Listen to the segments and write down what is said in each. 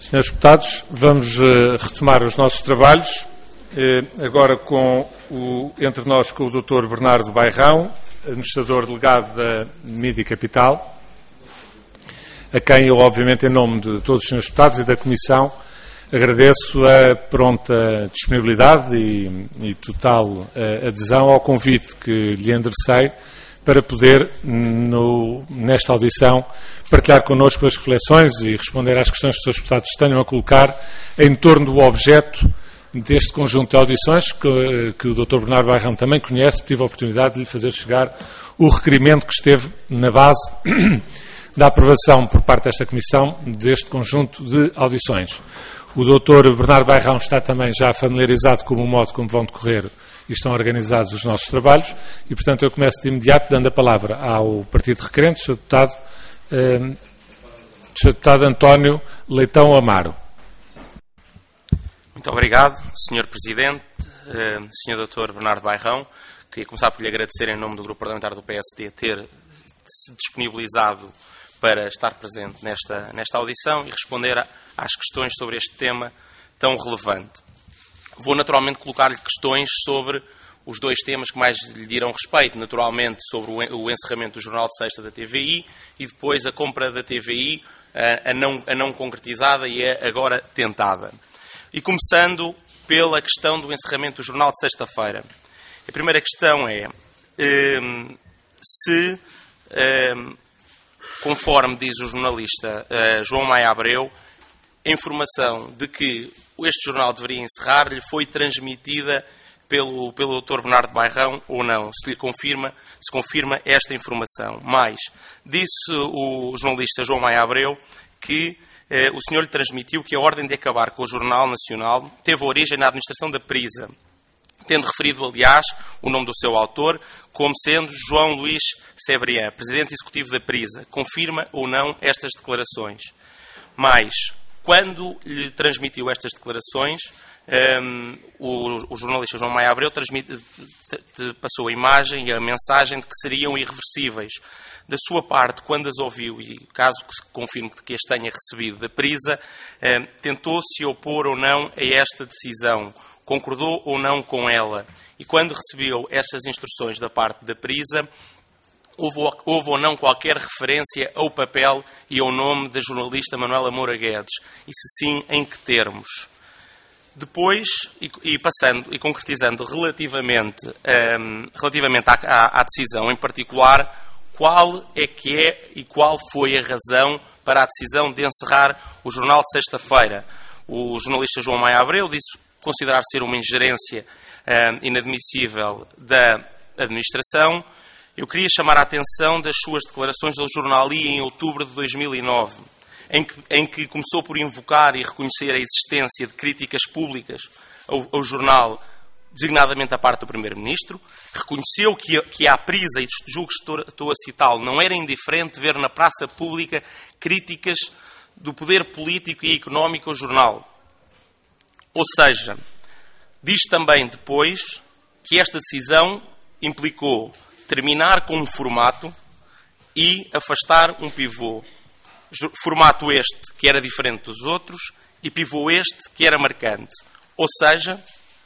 Senhores deputados, vamos retomar os nossos trabalhos, agora entre nós com o Dr. Bernardo Bairrão, administrador delegado da Mídia Capital, a quem eu, obviamente, em nome de todos os senhores deputados e da Comissão, agradeço a pronta disponibilidade e total adesão ao convite que lhe enderecei para poder, nesta audição, partilhar connosco as reflexões e responder às questões que os senhores deputados tenham a colocar em torno do objeto deste conjunto de audições que o Dr. Bernardo Bairrão também conhece. Tive a oportunidade de lhe fazer chegar o requerimento que esteve na base da aprovação por parte desta Comissão deste conjunto de audições. O Dr. Bernardo Bairrão está também já familiarizado com o modo como vão decorrer e estão organizados os nossos trabalhos e, portanto, eu começo de imediato dando a palavra ao Partido Requerente, Sr. Deputado António Leitão Amaro. Muito obrigado, Sr. Presidente, Sr. Dr. Bernardo Bairrão. Queria começar por lhe agradecer em nome do Grupo Parlamentar do PSD ter se disponibilizado para estar presente nesta audição e responder às questões sobre este tema tão relevante. Vou naturalmente colocar-lhe questões sobre os dois temas que mais lhe dirão respeito, naturalmente sobre o encerramento do Jornal de Sexta da TVI e depois a compra da TVI, a não concretizada e a agora tentada. E começando pela questão do encerramento do Jornal de Sexta-feira. A primeira questão é se, conforme diz o jornalista João Maia Abreu, a informação de que este jornal deveria encerrar lhe foi transmitida pelo Dr. Bernardo Bairrão ou não, se confirma esta informação. Mais, disse o jornalista João Maia Abreu que o senhor lhe transmitiu que a ordem de acabar com o Jornal Nacional teve origem na administração da Prisa, tendo referido, aliás, o nome do seu autor como sendo João Luís Cebrián, Presidente Executivo da Prisa. Confirma ou não estas declarações? Mais, quando lhe transmitiu estas declarações, o jornalista João Maia Abreu passou a imagem e a mensagem de que seriam irreversíveis. Da sua parte, quando as ouviu, e caso se confirme que as tenha recebido da Prisa, tentou-se opor ou não a esta decisão, concordou ou não com ela. E quando recebeu estas instruções da parte da Prisa, houve ou não qualquer referência ao papel e ao nome da jornalista Manuela Moura Guedes? E se sim, em que termos? Depois, passando e concretizando relativamente à decisão em particular, qual é que é e qual foi a razão para a decisão de encerrar o Jornal de Sexta-feira? O jornalista João Maia Abreu disse considerar ser uma ingerência inadmissível da administração. Eu queria chamar a atenção das suas declarações ao jornal I em outubro de 2009, em que começou por invocar e reconhecer a existência de críticas públicas ao jornal, designadamente da parte do Primeiro-Ministro, reconheceu que à Prisa, e julgo que estou a citá-lo, não era indiferente ver na praça pública críticas do poder político e económico ao jornal. Ou seja, diz também depois que esta decisão implicou terminar com um formato e afastar um pivô. Formato este que era diferente dos outros e pivô este que era marcante. Ou seja,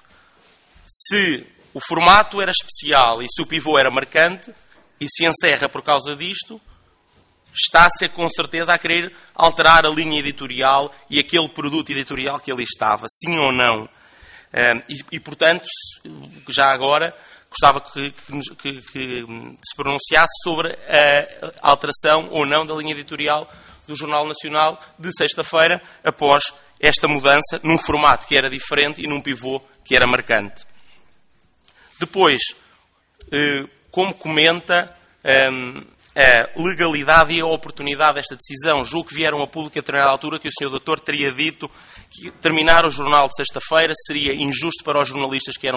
se o formato era especial e se o pivô era marcante e se encerra por causa disto, está-se com certeza a querer alterar a linha editorial e aquele produto editorial que ali estava, sim ou não. Portanto, já agora gostava que se pronunciasse sobre a alteração ou não da linha editorial do Jornal Nacional de sexta-feira, após esta mudança num formato que era diferente e num pivô que era marcante. Depois, como comenta a legalidade e a oportunidade desta decisão? Julgo que vieram a público a determinada altura que o Sr. Doutor teria dito que terminar o jornal de sexta-feira seria injusto para os jornalistas que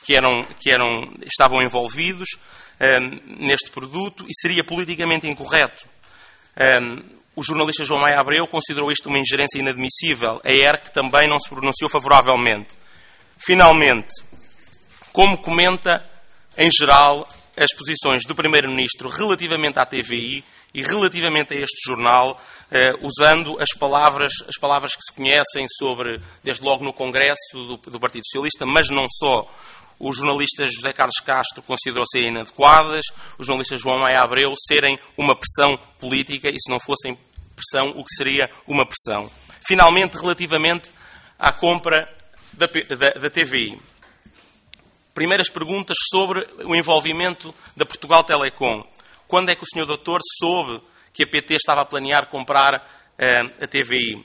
estavam envolvidos neste produto e seria politicamente incorreto. O jornalista João Maia Abreu considerou isto uma ingerência inadmissível. A ERC também não se pronunciou favoravelmente. Finalmente, como comenta, em geral, as posições do Primeiro-Ministro relativamente à TVI E relativamente a este jornal, usando as palavras que se conhecem sobre, desde logo no Congresso do Partido Socialista, mas não só, o jornalista José Carlos Castro considerou serem inadequadas, o jornalista João Maia Abreu serem uma pressão política, e se não fossem pressão, o que seria uma pressão. Finalmente, relativamente à compra da TVI. Primeiras perguntas sobre o envolvimento da Portugal Telecom. Quando é que o Sr. Doutor soube que a PT estava a planear comprar a TVI?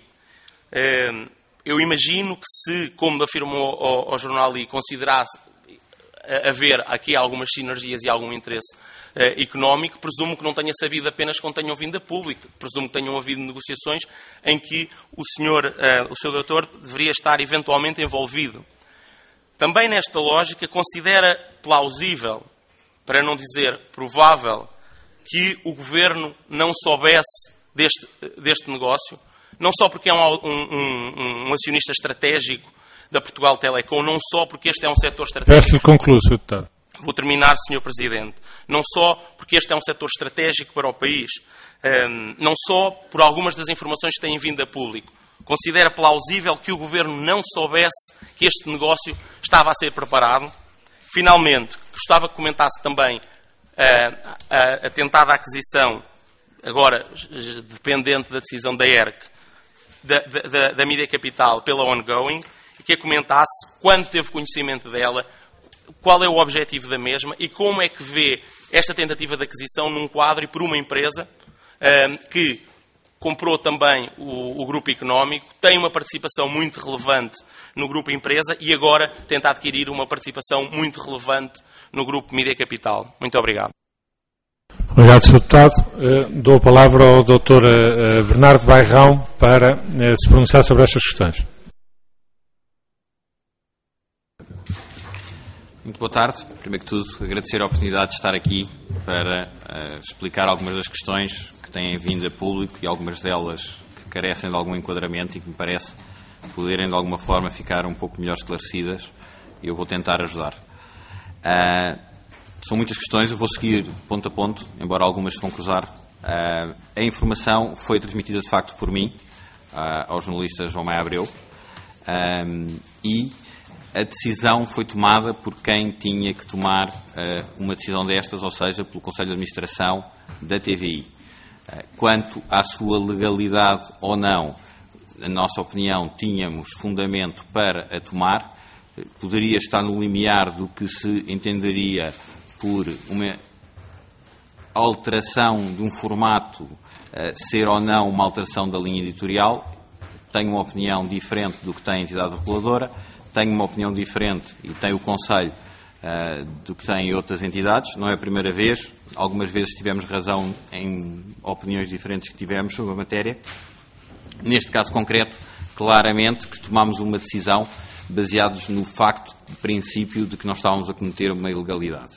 Eu imagino que se, como afirmou ao jornal I, considerasse haver aqui algumas sinergias e algum interesse económico, presumo que não tenha sabido apenas quando tenham vindo a público. Presumo que tenham havido negociações em que o Sr. Doutor deveria estar eventualmente envolvido. Também nesta lógica, considera plausível, para não dizer provável, que o Governo não soubesse deste negócio, não só porque é um acionista estratégico da Portugal Telecom, não só porque este é um setor estratégico... Peço-lhe concluir, Sr. Deputado. Vou terminar, Sr. Presidente. Não só porque este é um setor estratégico para o país, não só por algumas das informações que têm vindo a público. Considera plausível que o Governo não soubesse que este negócio estava a ser preparado? Finalmente, gostava que comentasse também a tentada aquisição, agora dependente da decisão da ERC, da Mídia Capital pela Ongoing, e que a comentasse quando teve conhecimento dela, qual é o objetivo da mesma e como é que vê esta tentativa de aquisição num quadro e por uma empresa que comprou também o grupo económico, tem uma participação muito relevante no grupo empresa e agora tenta adquirir uma participação muito relevante no grupo Mídia Capital. Muito obrigado. Obrigado, Sr. Deputado. Dou a palavra ao Dr. Bernardo Bairrão para se pronunciar sobre estas questões. Muito boa tarde. Primeiro que tudo, agradecer a oportunidade de estar aqui para explicar algumas das questões que têm vindo a público e algumas delas que carecem de algum enquadramento e que me parece poderem de alguma forma ficar um pouco melhor esclarecidas, e eu vou tentar ajudar. São muitas questões, eu vou seguir ponto a ponto, embora algumas se vão cruzar. A informação foi transmitida de facto por mim ao jornalista João Maia Abreu, e a decisão foi tomada por quem tinha que tomar uma decisão destas, ou seja, pelo Conselho de Administração da TVI. Quanto à sua legalidade ou não, na nossa opinião, tínhamos fundamento para a tomar. Poderia estar no limiar do que se entenderia por uma alteração de um formato ser ou não uma alteração da linha editorial. Tenho uma opinião diferente do que tem a entidade reguladora. Tenho uma opinião diferente e tem o Conselho do que têm outras entidades. Não é a primeira vez. Algumas vezes tivemos razão em opiniões diferentes que tivemos sobre a matéria. Neste caso concreto, claramente que tomámos uma decisão baseados no facto de princípio de que nós estávamos a cometer uma ilegalidade.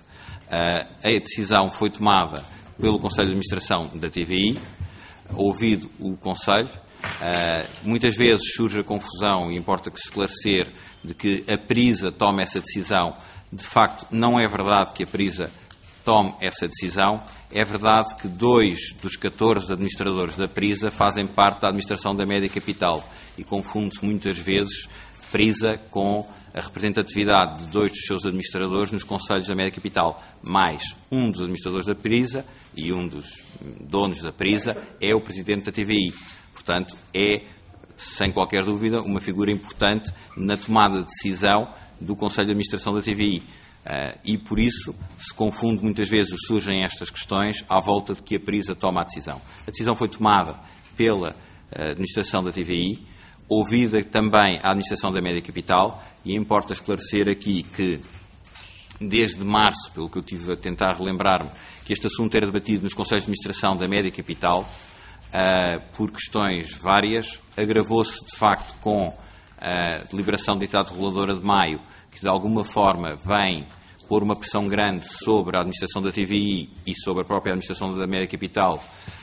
A decisão foi tomada pelo Conselho de Administração da TVI, ouvido o Conselho. Muitas vezes surge a confusão, e importa que se esclarecer, de que a Prisa tome essa decisão. De facto, não é verdade que a Prisa tome essa decisão. É verdade que 2 dos 14 administradores da Prisa fazem parte da administração da Média Capital, e confunde-se muitas vezes Prisa com a representatividade de 2 dos seus administradores nos conselhos da Média Capital, mais um dos administradores da Prisa e um dos donos da Prisa é o presidente da TVI. Portanto, é, sem qualquer dúvida, uma figura importante na tomada de decisão do Conselho de Administração da TVI. E, por isso, se confunde muitas vezes, surgem estas questões à volta de que a Prisa toma a decisão. A decisão foi tomada pela Administração da TVI, ouvida também a Administração da Média Capital, e importa esclarecer aqui que, desde março, pelo que eu tive a tentar relembrar-me, que este assunto era debatido nos Conselhos de Administração da Média Capital, por questões várias, agravou-se de facto com a deliberação da entidade reguladora de maio, que de alguma forma vem pôr uma pressão grande sobre a administração da TVI e sobre a própria administração da Média Capital,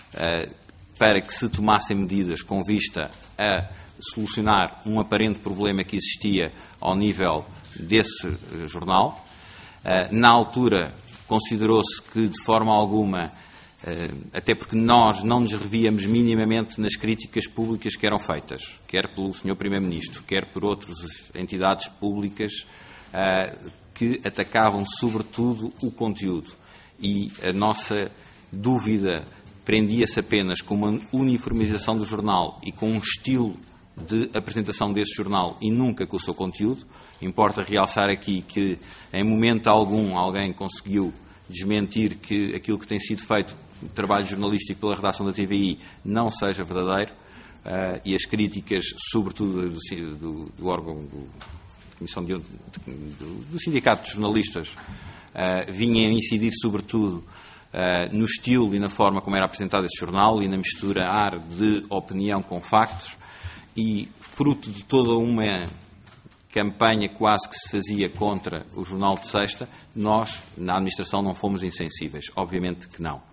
para que se tomassem medidas com vista a solucionar um aparente problema que existia ao nível desse jornal. Na altura, considerou-se que de forma alguma até porque nós não nos revíamos minimamente nas críticas públicas que eram feitas, quer pelo Sr. Primeiro-Ministro, quer por outras entidades públicas que atacavam sobretudo o conteúdo. E a nossa dúvida prendia-se apenas com uma uniformização do jornal e com um estilo de apresentação desse jornal e nunca com o seu conteúdo. Importa realçar aqui que, em momento algum, alguém conseguiu desmentir que aquilo que tem sido feito, o trabalho jornalístico pela redação da TVI, não seja verdadeiro, e as críticas, sobretudo do órgão do Sindicato de Jornalistas, vinham a incidir sobretudo no estilo e na forma como era apresentado esse jornal e na mistura de opinião com factos, e fruto de toda uma campanha quase que se fazia contra o jornal de sexta, nós, na administração, não fomos insensíveis. Obviamente que não.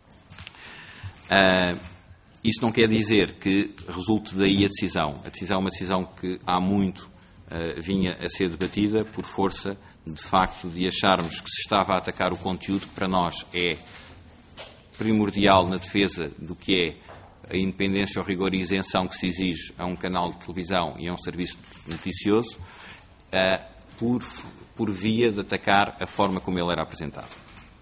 Isso não quer dizer que resulte daí a decisão. A decisão é uma decisão que há muito vinha a ser debatida por força, de facto, de acharmos que se estava a atacar o conteúdo, que para nós é primordial na defesa do que é a independência, o rigor e a isenção que se exige a um canal de televisão e a um serviço noticioso, por via de atacar a forma como ele era apresentado.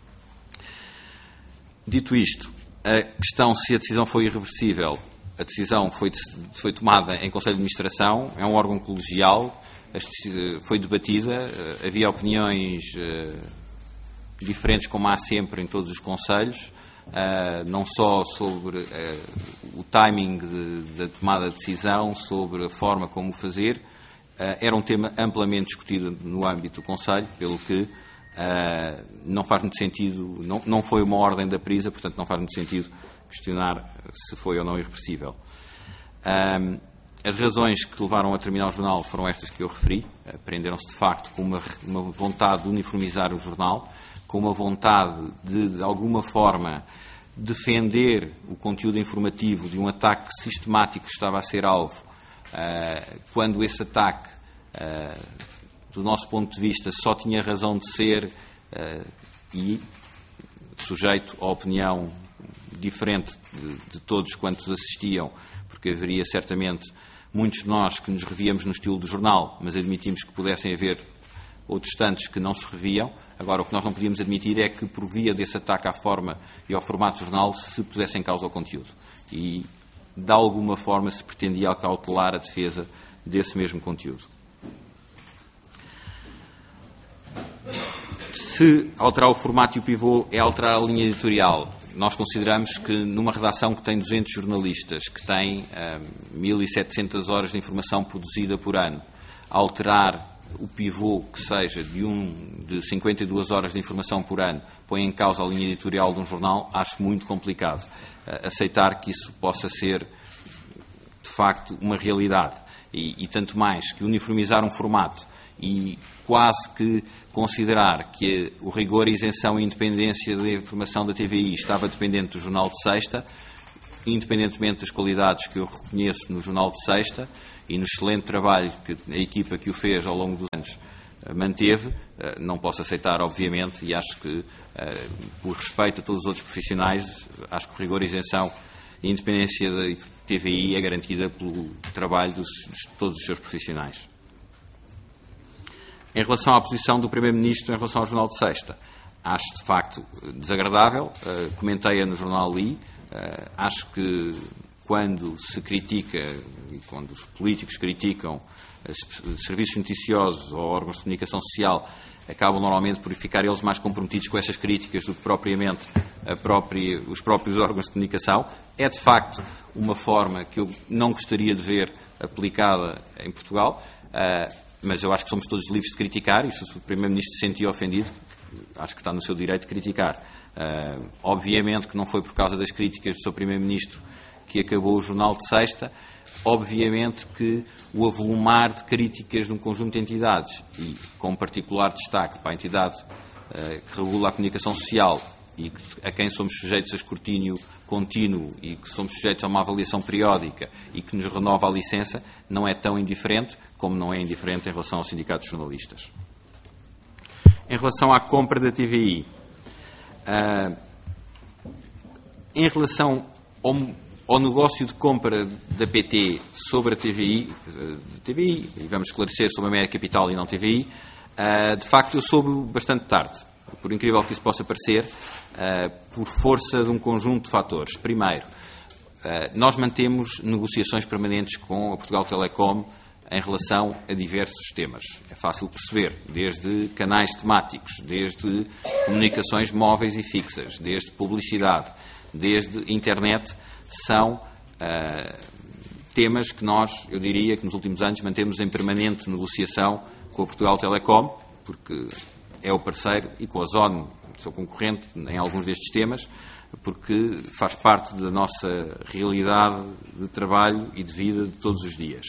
Dito isto, a questão se a decisão foi irreversível, a decisão foi tomada em Conselho de Administração, é um órgão colegial, foi debatida, havia opiniões diferentes, como há sempre em todos os conselhos, não só sobre o timing da tomada de decisão, sobre a forma como fazer. Era um tema amplamente discutido no âmbito do Conselho, pelo que não faz muito sentido, não foi uma ordem da Prisa, portanto não faz muito sentido questionar se foi ou não irreversível. As razões que levaram a terminar o jornal foram estas que eu referi. Prenderam-se de facto com uma vontade de uniformizar o jornal, com uma vontade de alguma forma, defender o conteúdo informativo de um ataque sistemático que estava a ser alvo, quando esse ataque, do nosso ponto de vista, só tinha razão de ser e sujeito à opinião diferente de todos quantos assistiam, porque haveria certamente muitos de nós que nos revíamos no estilo do jornal, mas admitimos que pudessem haver outros tantos que não se reviam. Agora, o que nós não podíamos admitir é que, por via desse ataque à forma e ao formato do jornal, se pusesse em causa o conteúdo. E, de alguma forma, se pretendia acautelar a defesa desse mesmo conteúdo. Se alterar o formato e o pivô é alterar a linha editorial, nós consideramos que, numa redação que tem 200 jornalistas, que tem 1.700 horas de informação produzida por ano, alterar o pivô que seja de 52 horas de informação por ano põe em causa a linha editorial de um jornal, acho muito complicado aceitar que isso possa ser de facto uma realidade, e tanto mais que uniformizar um formato e quase que considerar que o rigor, a isenção e a independência da informação da TVI estava dependente do jornal de sexta, independentemente das qualidades que eu reconheço no jornal de sexta e no excelente trabalho que a equipa que o fez ao longo dos anos manteve, não posso aceitar, obviamente, e acho que, por respeito a todos os outros profissionais, acho que o rigor, a isenção e a independência da TVI é garantida pelo trabalho de todos os seus profissionais. Em relação à posição do Primeiro-Ministro em relação ao jornal de sexta, acho de facto desagradável, comentei-a no jornal Li. Acho que quando se critica e quando os políticos criticam serviços noticiosos ou órgãos de comunicação social, acabam normalmente por ficar eles mais comprometidos com essas críticas do que propriamente os próprios órgãos de comunicação. É de facto uma forma que eu não gostaria de ver aplicada em Portugal, mas eu acho que somos todos livres de criticar, e se o Primeiro-Ministro se sentir ofendido, acho que está no seu direito de criticar. Obviamente que não foi por causa das críticas do seu Primeiro-Ministro que acabou o jornal de sexta. Obviamente que o avolumar de críticas de um conjunto de entidades, e com particular destaque para a entidade que regula a comunicação social e a quem somos sujeitos a escrutínio contínuo e que somos sujeitos a uma avaliação periódica e que nos renova a licença, não é tão indiferente como não é indiferente em relação ao Sindicato de Jornalistas. Em relação à compra da TVI, Em relação ao negócio de compra da PT sobre a TVI, e vamos esclarecer sobre a Média Capital e não TVI, de facto eu soube bastante tarde, por incrível que isso possa parecer, por força de um conjunto de fatores. Primeiro, nós mantemos negociações permanentes com a Portugal Telecom em relação a diversos temas. É fácil perceber, desde canais temáticos, desde comunicações móveis e fixas, desde publicidade, desde internet, são temas que nós, eu diria que nos últimos anos mantemos em permanente negociação com a Portugal Telecom, porque é o parceiro, e com a Zone, seu concorrente, em alguns destes temas, porque faz parte da nossa realidade de trabalho e de vida de todos os dias.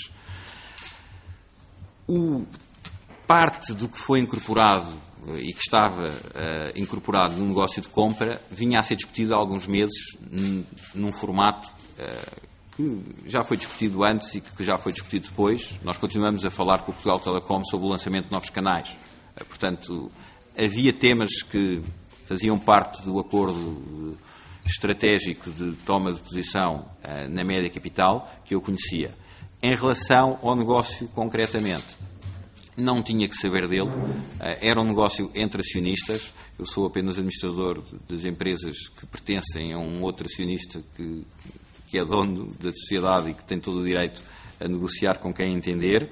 Parte do que foi incorporado e que estava incorporado no negócio de compra vinha a ser discutido há alguns meses num formato que já foi discutido antes e que já foi discutido depois. Nós continuamos a falar com o Portugal Telecom sobre o lançamento de novos canais. Portanto, havia temas que faziam parte do acordo estratégico de toma de posição na Média Capital, que eu conhecia. Em relação ao negócio, concretamente, não tinha que saber dele. Era um negócio entre acionistas. Eu sou apenas administrador das empresas que pertencem a um outro acionista que é dono da sociedade e que tem todo o direito a negociar com quem entender.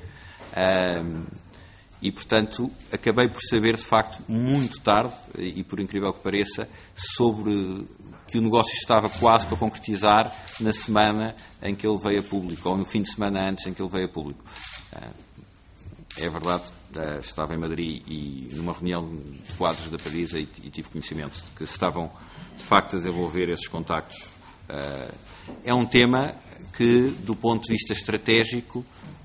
E, portanto, acabei por saber, de facto, muito tarde, e por incrível que pareça, sobre que o negócio estava quase para concretizar na semana em que ele veio a público, ou no fim de semana antes em que ele veio a público. É verdade, estava em Madrid e numa reunião de quadros da Padisa e tive conhecimento de que estavam, de facto, a desenvolver esses contactos. É um tema que, do ponto de vista estratégico,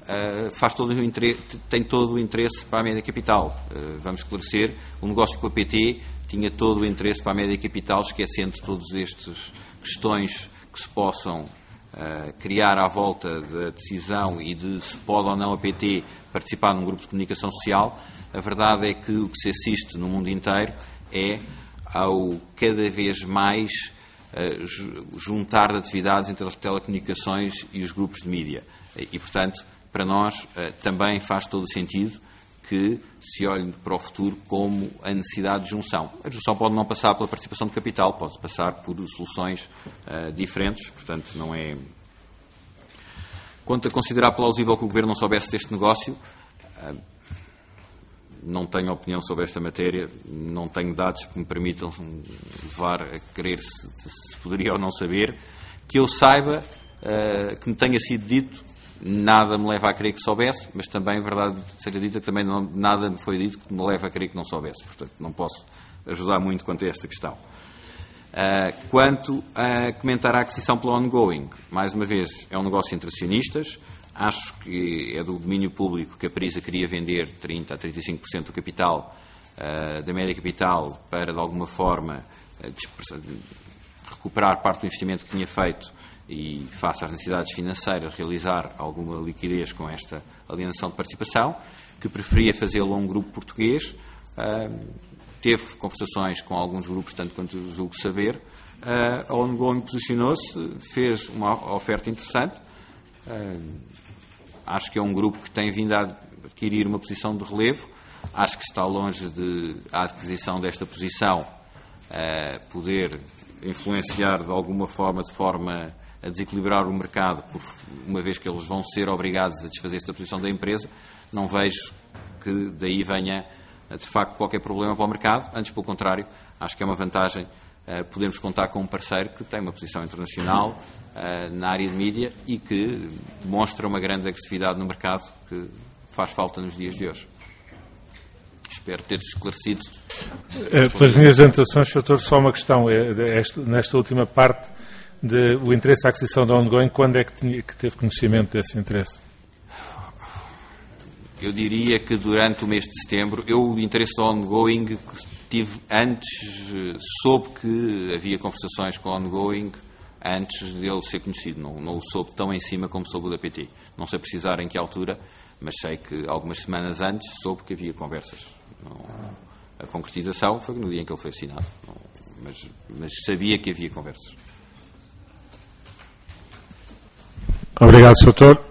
tem todo o interesse para a Média Capital. Vamos esclarecer, o negócio com a PT tinha todo o interesse para a Média Capital, esquecendo todas estas questões que se possam criar à volta da decisão e de se pode ou não a PT participar num grupo de comunicação social. A verdade é que o que se assiste no mundo inteiro é ao cada vez mais juntar de atividades entre as telecomunicações e os grupos de mídia. E, portanto, para nós também faz todo o sentido que se olhe para o futuro como a necessidade de junção. A junção pode não passar pela participação de capital, pode passar por soluções diferentes, portanto não é... Quanto a considerar plausível que o Governo não soubesse deste negócio, não tenho opinião sobre esta matéria, não tenho dados que me permitam levar a crer se poderia ou não saber. Que eu saiba, que me tenha sido dito, nada me leva a crer que soubesse, mas também, a verdade seja dita, que também nada me foi dito que me leva a crer que não soubesse. Portanto, não posso ajudar muito quanto a esta questão. Quanto a comentar a aquisição pela ongoing, mais uma vez, é um negócio entre acionistas. Acho que é do domínio público que a Prisa queria vender 30% a 35% do capital da Média Capital para, de alguma forma, recuperar parte do investimento que tinha feito e, face às necessidades financeiras, realizar alguma liquidez com esta alienação de participação, que preferia fazê-lo a um grupo português. Teve conversações com alguns grupos, tanto quanto julgo saber. A ongoing posicionou-se, fez uma oferta interessante. Acho que é um grupo que tem vindo a adquirir uma posição de relevo. Acho que está longe de a aquisição desta posição poder influenciar de alguma forma, a desequilibrar o mercado, uma vez que eles vão ser obrigados a desfazer esta posição da empresa. Não vejo que daí venha, de facto, qualquer problema para o mercado. Antes, pelo contrário, acho que é uma vantagem podermos contar com um parceiro que tem uma posição internacional na área de mídia e que demonstra uma grande agressividade no mercado que faz falta nos dias de hoje. Espero ter esclarecido. Pelas minhas anotações, Sr. só uma questão. Nesta última parte, o interesse da aquisição da ongoing, quando é que teve conhecimento desse interesse? Eu diria que durante o mês de setembro. O interesse da ongoing tive antes, soube que havia conversações com a ongoing antes dele ser conhecido. Não o soube tão em cima como soube o da PT. Não sei precisar em que altura, mas sei que algumas semanas antes soube que havia conversas. A concretização foi no dia em que ele foi assinado. Mas sabia que havia conversas. Obrigado, Sr. Doutor.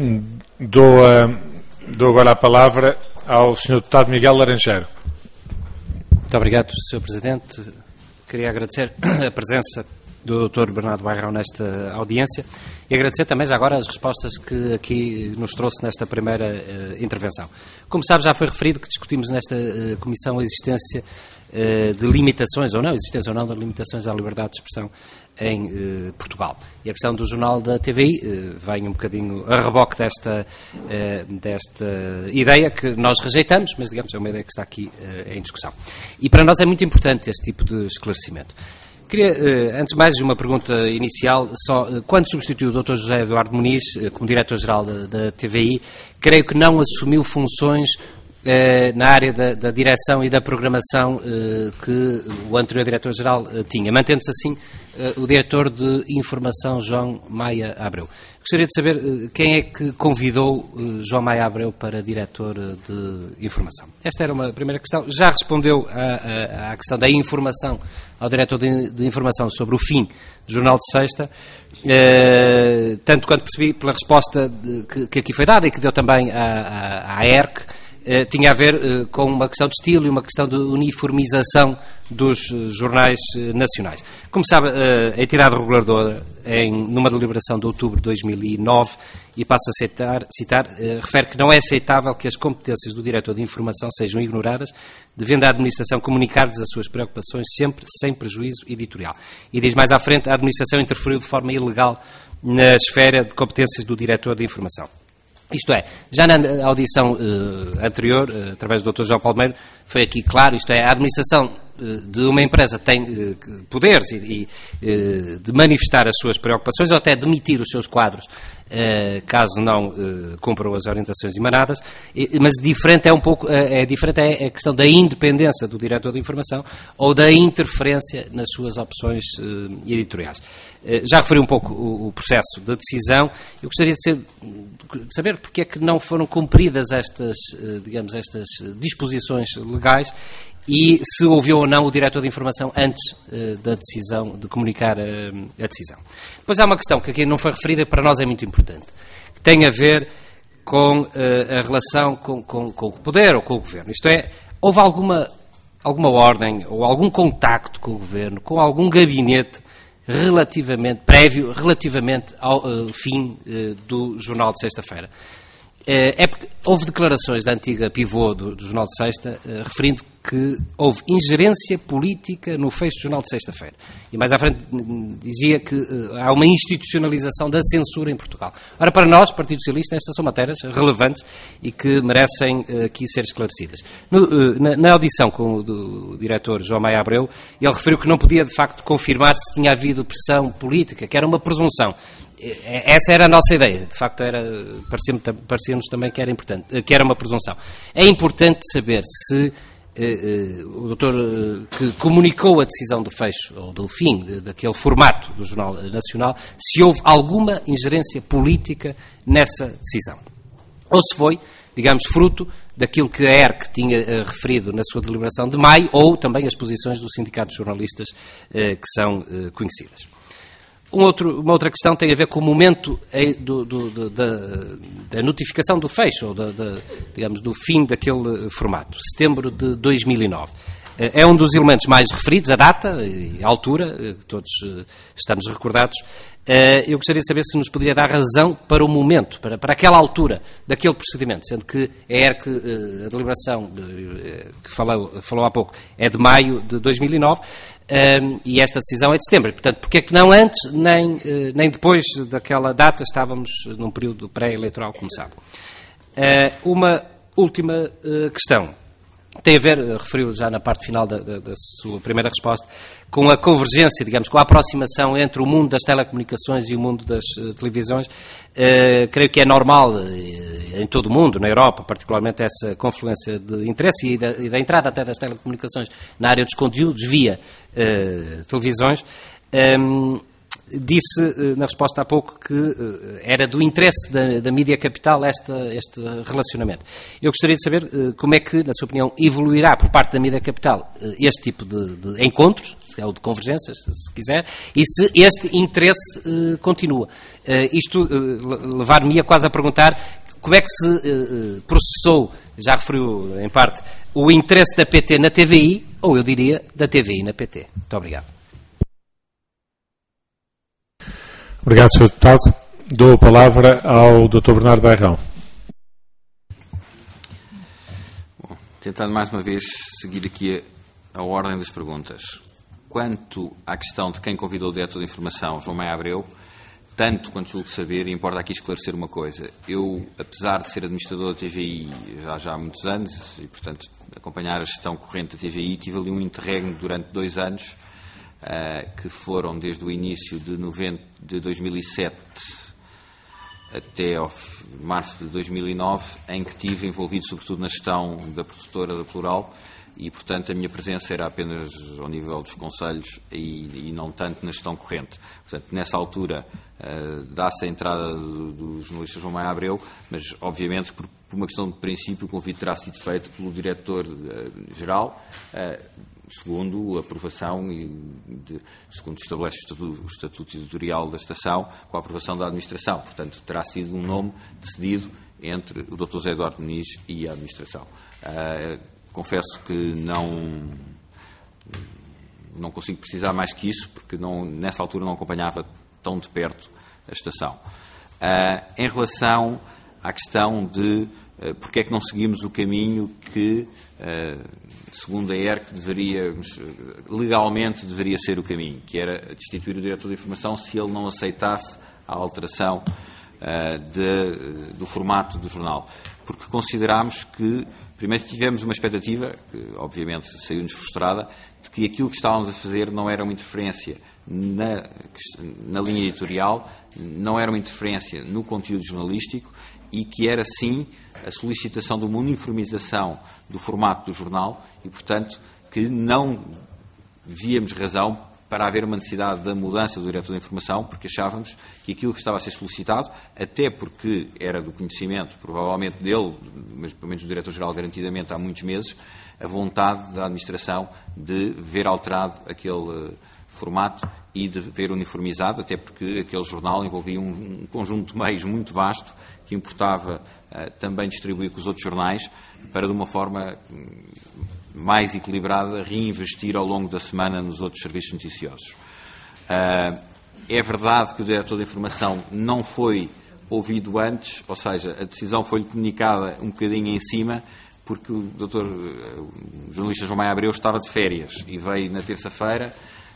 Dou agora a palavra ao Sr. Deputado Miguel Laranjeiro. Muito obrigado, Sr. Presidente. Queria agradecer a presença do Dr. Bernardo Bairrão nesta audiência e agradecer também já agora as respostas que aqui nos trouxe nesta primeira intervenção. Como sabe, já foi referido que discutimos nesta Comissão a existência de limitações ou não, existência ou não de limitações à liberdade de expressão em Portugal. E a questão do jornal da TVI vem um bocadinho a reboque desta ideia que nós rejeitamos, mas digamos é uma ideia que está aqui em discussão. E para nós é muito importante este tipo de esclarecimento. Queria, antes de mais, uma pergunta inicial, só quando substituiu o Dr. José Eduardo Muniz como Diretor-Geral da TVI, creio que não assumiu funções na área da direção e da programação que o anterior Diretor-Geral tinha, mantendo-se assim o Diretor de Informação, João Maia Abreu. Gostaria de saber quem é que convidou João Maia Abreu para Diretor de Informação. Esta era uma primeira questão. Já respondeu à questão da informação ao Diretor de Informação sobre o fim do Jornal de Sexta, tanto quanto percebi pela resposta que aqui foi dada e que deu também à ERC, tinha a ver com uma questão de estilo e uma questão de uniformização dos jornais nacionais. Como sabe, a entidade reguladora, numa deliberação de outubro de 2009, e passo a citar, refere que não é aceitável que as competências do Diretor de Informação sejam ignoradas, devendo a Administração comunicar-lhes as suas preocupações sempre sem prejuízo editorial. E diz mais à frente, a Administração interferiu de forma ilegal na esfera de competências do Diretor de Informação. Isto é, já na audição anterior, através do Dr. João Palmeiro, foi aqui claro, isto é, a administração de uma empresa tem poderes de manifestar as suas preocupações ou até demitir os seus quadros, caso não cumpram as orientações emanadas, mas diferente é a questão da independência do Diretor de Informação ou da interferência nas suas opções editoriais. Já referi um pouco o processo de decisão. Eu gostaria de saber porque é que não foram cumpridas estas disposições legais e se ouviu ou não o Diretor de Informação antes da decisão, de comunicar a decisão. Depois há uma questão que aqui não foi referida e para nós é muito importante, que tem a ver com a relação com o poder ou com o Governo. Isto é, houve alguma ordem ou algum contacto com o Governo, com algum gabinete relativamente ao fim do Jornal de Sexta-feira. É porque houve declarações da antiga pivô do Jornal de Sexta referindo que houve ingerência política no fecho do Jornal de Sexta-feira. E mais à frente dizia que há uma institucionalização da censura em Portugal. Ora, para nós, Partido Socialista, estas são matérias relevantes e que merecem aqui ser esclarecidas. Na audição com o diretor João Maia Abreu, ele referiu que não podia, de facto, confirmar se tinha havido pressão política, que era uma presunção. Essa era a nossa ideia, de facto parecia-nos também que era importante, que era uma presunção. É importante saber se o doutor que comunicou a decisão do fecho ou do fim daquele formato do Jornal Nacional, se houve alguma ingerência política nessa decisão. Ou se foi, digamos, fruto daquilo que a ERC tinha referido na sua deliberação de maio ou também as posições dos sindicatos jornalistas que são conhecidas. Uma outra questão tem a ver com o momento da notificação do fecho, ou digamos, do fim daquele formato, setembro de 2009. É um dos elementos mais referidos, a data e a altura, todos estamos recordados. Eu gostaria de saber se nos poderia dar razão para o momento, para aquela altura daquele procedimento, sendo que a deliberação que falou há pouco é de maio de 2009, e esta decisão é de setembro. Portanto, porque é que não antes nem depois daquela data estávamos num período pré-eleitoral, como sabe. Uma última questão. Tem a ver, referiu já na parte final da sua primeira resposta, com a convergência, digamos, com a aproximação entre o mundo das telecomunicações e o mundo das televisões. Creio que é normal em todo o mundo, na Europa, particularmente, essa confluência de interesse e da entrada até das telecomunicações na área dos conteúdos via televisões. disse na resposta há pouco que era do interesse da mídia capital este relacionamento. Eu gostaria de saber como é que, na sua opinião, evoluirá por parte da mídia capital este tipo de encontros, se é o de convergências, se quiser, e se este interesse continua. Isto levar-me quase a perguntar como é que se processou, já referiu em parte, o interesse da PT na TVI, ou eu diria da TVI na PT. Muito obrigado. Obrigado, Sr. Deputado. Dou a palavra ao Dr. Bernardo Bairrão. Bom, tentando mais uma vez seguir aqui a ordem das perguntas. Quanto à questão de quem convidou o diretor de informação, João Maia Abreu, tanto quanto julgo saber, e importa aqui esclarecer uma coisa. Eu, apesar de ser administrador da TVI já há muitos anos, e portanto acompanhar a gestão corrente da TVI, tive ali um interregno durante 2 anos, que foram desde o início de 2007 até ao março de 2009, em que estive envolvido sobretudo na gestão da produtora da Plural, e portanto a minha presença era apenas ao nível dos conselhos e não tanto na gestão corrente. Portanto, nessa altura dá-se a entrada do jornalista João Maia Abreu, mas obviamente por uma questão de princípio o convite terá sido feito pelo diretor-geral, segundo a aprovação segundo estabelece o estatuto editorial da estação, com a aprovação da administração. Portanto, terá sido um nome decidido entre o Dr. José Eduardo Muniz e a administração. Confesso que não consigo precisar mais que isso, porque nessa altura não acompanhava tão de perto a estação. Em relação à questão de porque é que não seguimos o caminho que, segundo a ERC, legalmente deveria ser o caminho, que era destituir o diretor de informação se ele não aceitasse a alteração do formato do jornal. Porque considerámos que, primeiro, tivemos uma expectativa, que obviamente saiu-nos frustrada, de que aquilo que estávamos a fazer não era uma interferência na linha editorial, não era uma interferência no conteúdo jornalístico, e que era, sim, a solicitação de uma uniformização do formato do jornal e, portanto, que não víamos razão para haver uma necessidade da mudança do diretor da informação, porque achávamos que aquilo que estava a ser solicitado, até porque era do conhecimento, provavelmente dele, mas pelo menos do diretor-geral garantidamente há muitos meses, a vontade da administração de ver alterado aquele formato e de ver uniformizado, até porque aquele jornal envolvia um conjunto de meios muito vasto que importava também distribuir com os outros jornais para, de uma forma mais equilibrada, reinvestir ao longo da semana nos outros serviços noticiosos. É verdade que o diretor de informação não foi ouvido antes, ou seja, a decisão foi-lhe comunicada um bocadinho em cima, porque o jornalista João Maia Abreu estava de férias e veio na terça-feira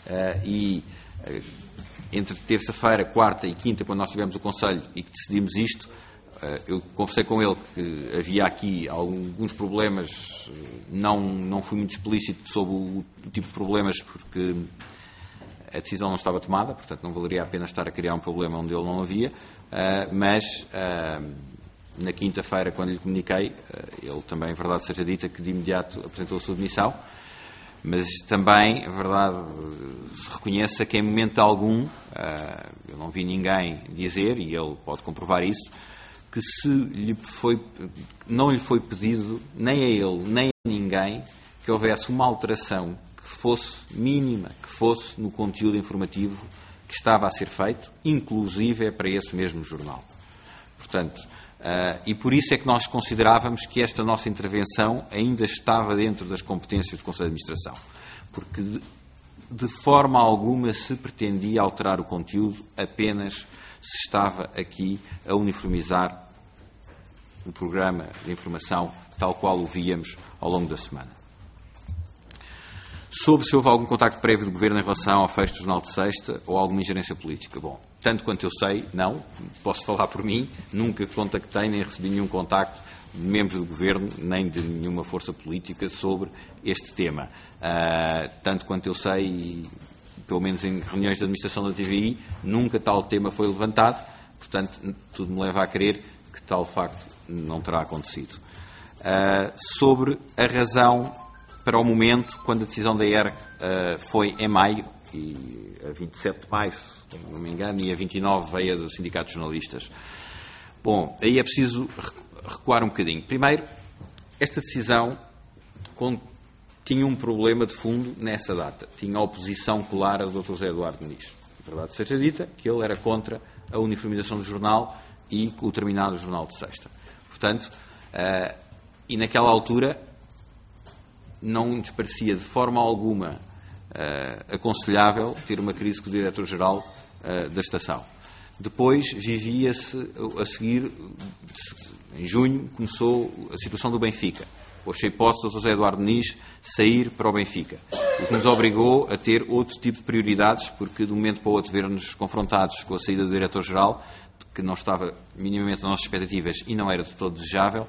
entre terça-feira, quarta e quinta, quando nós tivemos o Conselho e que decidimos isto, eu conversei com ele que havia aqui alguns problemas, não fui muito explícito sobre o tipo de problemas, porque a decisão não estava tomada, portanto não valeria a pena estar a criar um problema onde ele não havia, mas na quinta-feira, quando lhe comuniquei, ele também, é verdade seja dita, que de imediato apresentou a sua demissão, mas também, é verdade, se reconheça que em momento algum, eu não vi ninguém dizer, e ele pode comprovar isso, que não lhe foi pedido, nem a ele, nem a ninguém, que houvesse uma alteração que fosse mínima, que fosse no conteúdo informativo que estava a ser feito, inclusive para esse mesmo jornal. Portanto, e por isso é que nós considerávamos que esta nossa intervenção ainda estava dentro das competências do Conselho de Administração, porque de forma alguma se pretendia alterar o conteúdo, apenas se estava aqui a uniformizar o programa de informação tal qual o víamos ao longo da semana. Sobre se houve algum contacto prévio do Governo em relação ao fecho do Jornal de Sexta ou alguma ingerência política. Bom, tanto quanto eu sei, não. Posso falar por mim. Nunca contactei nem recebi nenhum contacto de membros do Governo nem de nenhuma força política sobre este tema. Tanto quanto eu sei, e pelo menos em reuniões de administração da TVI, nunca tal tema foi levantado. Portanto, tudo me leva a crer que tal facto não terá acontecido. Sobre a razão para o momento, quando a decisão da ERC foi em maio, e a 27 de maio, se não me engano, e a 29 veio do Sindicato de Jornalistas. Bom, aí é preciso recuar um bocadinho. Primeiro, esta decisão tinha um problema de fundo nessa data. Tinha a oposição clara do Dr. José Eduardo Muniz. A verdade seja dita que ele era contra a uniformização do jornal e o terminado jornal de sexta. Portanto, e naquela altura não nos parecia de forma alguma aconselhável ter uma crise com o diretor-geral da estação. Depois vivia-se a seguir, em junho, começou a situação do Benfica. Pôs-se a hipótese do José Eduardo Muniz sair para o Benfica, o que nos obrigou a ter outro tipo de prioridades, porque de um momento para o outro ver-nos confrontados com a saída do diretor-geral, que não estava minimamente nas nossas expectativas e não era de todo desejável.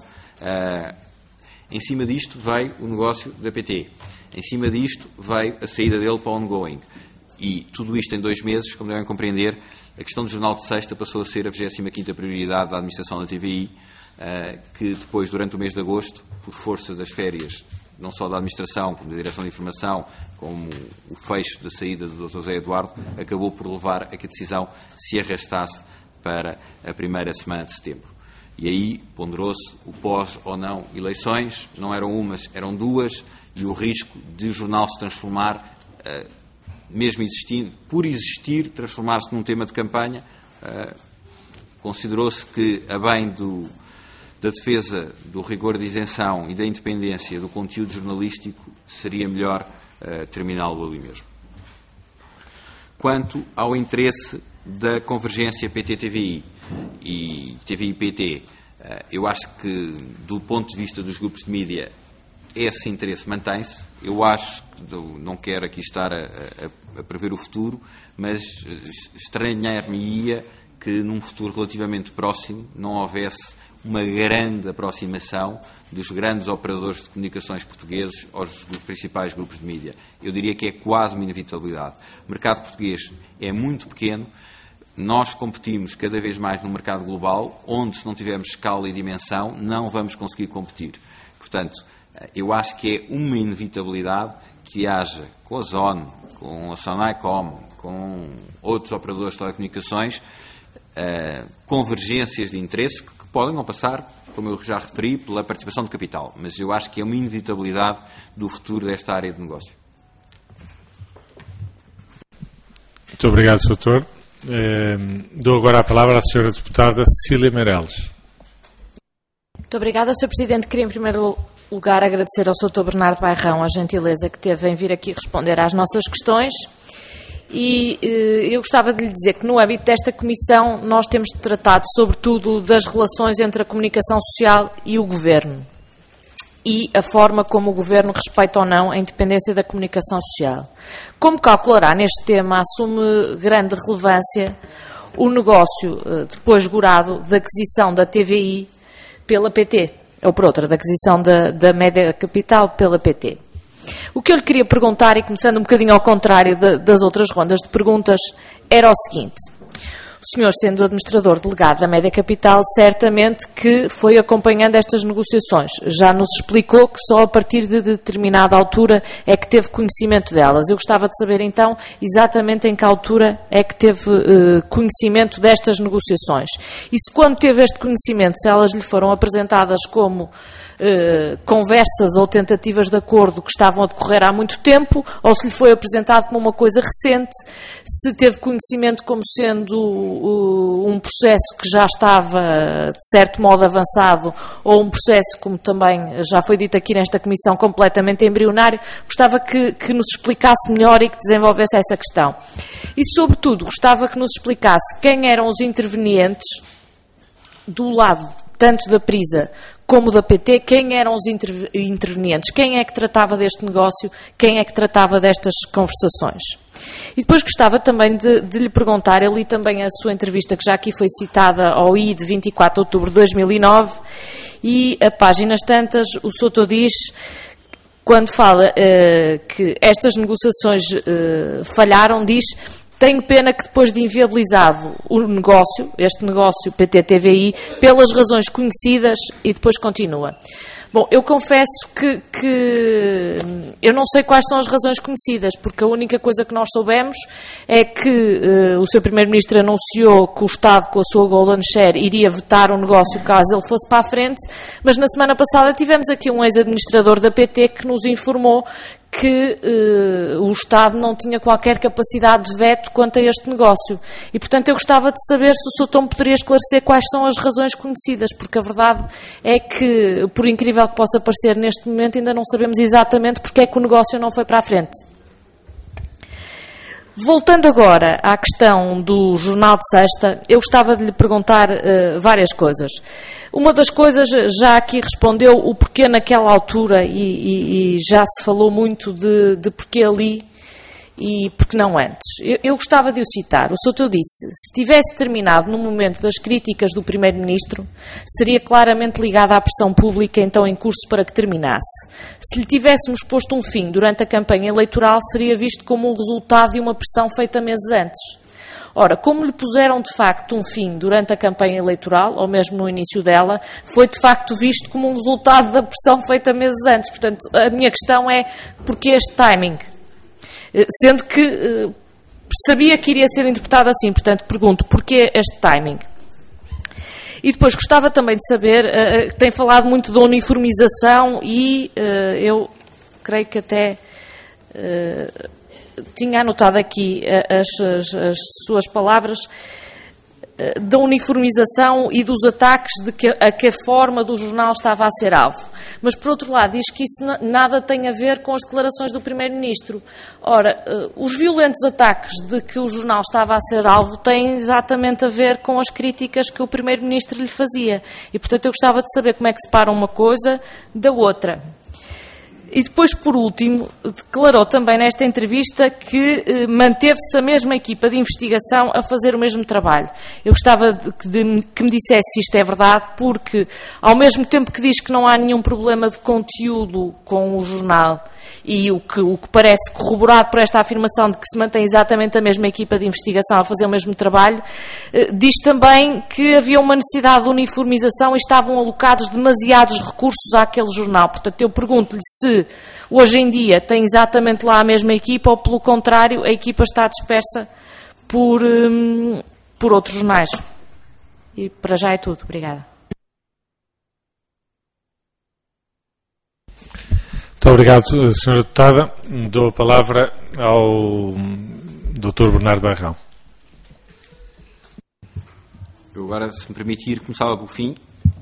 Em cima disto veio o negócio da PT. Em cima disto veio a saída dele para o ongoing. E tudo isto em 2 meses, como devem compreender, a questão do jornal de sexta passou a ser a 25ª prioridade da administração da TVI, que depois, durante o mês de agosto, por força das férias, não só da administração, como da direção de informação, como o fecho da saída do Dr. José Eduardo, acabou por levar a que a decisão se arrastasse para a primeira semana de setembro. E aí ponderou-se o pós ou não eleições, não eram umas, eram 2, e o risco de o jornal se transformar, mesmo existindo, por existir, transformar-se num tema de campanha. Considerou-se que, a bem da defesa do rigor de isenção e da independência do conteúdo jornalístico, seria melhor terminá-lo ali mesmo. Quanto ao interesse da convergência PT-TVI e TVI-PT, eu acho que, do ponto de vista dos grupos de mídia, esse interesse mantém-se. Eu acho que, não quero aqui estar a prever o futuro, mas estranhar-me-ia que num futuro relativamente próximo não houvesse uma grande aproximação dos grandes operadores de comunicações portugueses aos principais grupos de mídia. Eu diria que é quase uma inevitabilidade. O mercado português é muito pequeno, nós competimos cada vez mais no mercado global, onde, se não tivermos escala e dimensão, não vamos conseguir competir. Portanto, eu acho que é uma inevitabilidade que haja com a Zone, com a Sonaicom, com outros operadores de telecomunicações, convergências de interesses que podem não passar, como eu já referi, pela participação de capital. Mas eu acho que é uma inevitabilidade do futuro desta área de negócio. Muito obrigado, Sr. Doutor. Dou agora a palavra à Sra. Deputada Cecília Meireles. Muito obrigada, Sr. Presidente. Queria, em primeiro lugar, agradecer ao Sr. Bernardo Bairrão a gentileza que teve em vir aqui responder às nossas questões. E eu gostava de lhe dizer que no âmbito desta Comissão nós temos tratado sobretudo das relações entre a comunicação social e o Governo e a forma como o Governo respeita ou não a independência da comunicação social. Como calculará, neste tema assume grande relevância o negócio depois gorado da aquisição da TVI pela PT, ou por outra, da aquisição da Média Capital pela PT. O que eu lhe queria perguntar, e começando um bocadinho ao contrário das outras rondas de perguntas, era o seguinte: o senhor, sendo administrador delegado da Média Capital, certamente que foi acompanhando estas negociações. Já nos explicou que só a partir de determinada altura é que teve conhecimento delas. Eu gostava de saber, então, exatamente em que altura é que teve conhecimento destas negociações. E se, quando teve este conhecimento, se elas lhe foram apresentadas como conversas ou tentativas de acordo que estavam a decorrer há muito tempo, ou se lhe foi apresentado como uma coisa recente, se teve conhecimento como sendo um processo que já estava de certo modo avançado, ou um processo, como também já foi dito aqui nesta Comissão, completamente embrionário. Gostava que nos explicasse melhor e que desenvolvesse essa questão. E, sobretudo, gostava que nos explicasse quem eram os intervenientes do lado tanto da Prisa como da PT, quem eram os intervenientes, quem é que tratava deste negócio, quem é que tratava destas conversações. E depois gostava também de lhe perguntar, eu li também a sua entrevista que já aqui foi citada ao I de 24 de outubro de 2009, e a páginas tantas o Souto diz, quando fala que estas negociações falharam, diz: tenho pena que depois de inviabilizado o negócio, este negócio PT-TVI, pelas razões conhecidas, e depois continua. Bom, eu confesso que eu não sei quais são as razões conhecidas, porque a única coisa que nós soubemos é que o Sr. Primeiro-Ministro anunciou que o Estado, com a sua Golden Share, iria vetar o negócio caso ele fosse para a frente, mas na semana passada tivemos aqui um ex-administrador da PT que nos informou que o Estado não tinha qualquer capacidade de veto quanto a este negócio. E, portanto, eu gostava de saber se o Sr. Tom poderia esclarecer quais são as razões conhecidas, porque a verdade é que, por incrível que possa parecer, neste momento ainda não sabemos exatamente porque é que o negócio não foi para a frente. Voltando agora à questão do Jornal de Sexta, eu gostava de lhe perguntar várias coisas. Uma das coisas, já aqui respondeu o porquê naquela altura e já se falou muito de porquê ali e porque não antes. Eu gostava de o citar. O Souto disse, se tivesse terminado no momento das críticas do Primeiro-Ministro, seria claramente ligado à pressão pública então em curso para que terminasse. Se lhe tivéssemos posto um fim durante a campanha eleitoral, seria visto como um resultado de uma pressão feita meses antes. Ora, como lhe puseram de facto um fim durante a campanha eleitoral, ou mesmo no início dela, foi de facto visto como um resultado da pressão feita meses antes. Portanto, a minha questão é, porquê este timing? Sendo que sabia que iria ser interpretado assim, portanto, pergunto, porquê este timing? E depois gostava também de saber, tem falado muito da uniformização e eu creio que até tinha anotado aqui as suas palavras da uniformização e dos ataques a que a forma do jornal estava a ser alvo. Mas, por outro lado, diz que isso nada tem a ver com as declarações do Primeiro-Ministro. Ora, os violentos ataques de que o jornal estava a ser alvo têm exatamente a ver com as críticas que o Primeiro-Ministro lhe fazia. E, portanto, eu gostava de saber como é que separa uma coisa da outra. E depois, por último, declarou também nesta entrevista que manteve-se a mesma equipa de investigação a fazer o mesmo trabalho. Eu gostava que me dissesse se isto é verdade, porque ao mesmo tempo que diz que não há nenhum problema de conteúdo com o jornal, e o que parece corroborado por esta afirmação de que se mantém exatamente a mesma equipa de investigação a fazer o mesmo trabalho, diz também que havia uma necessidade de uniformização e estavam alocados demasiados recursos àquele jornal. Portanto, eu pergunto-lhe se hoje em dia tem exatamente lá a mesma equipa ou, pelo contrário, a equipa está dispersa por outros jornais. E para já é tudo. Obrigada. Muito obrigado, Sra. Deputada. Dou a palavra ao Dr. Bernardo Bairrão. Eu agora, se me permitir, começava pelo fim,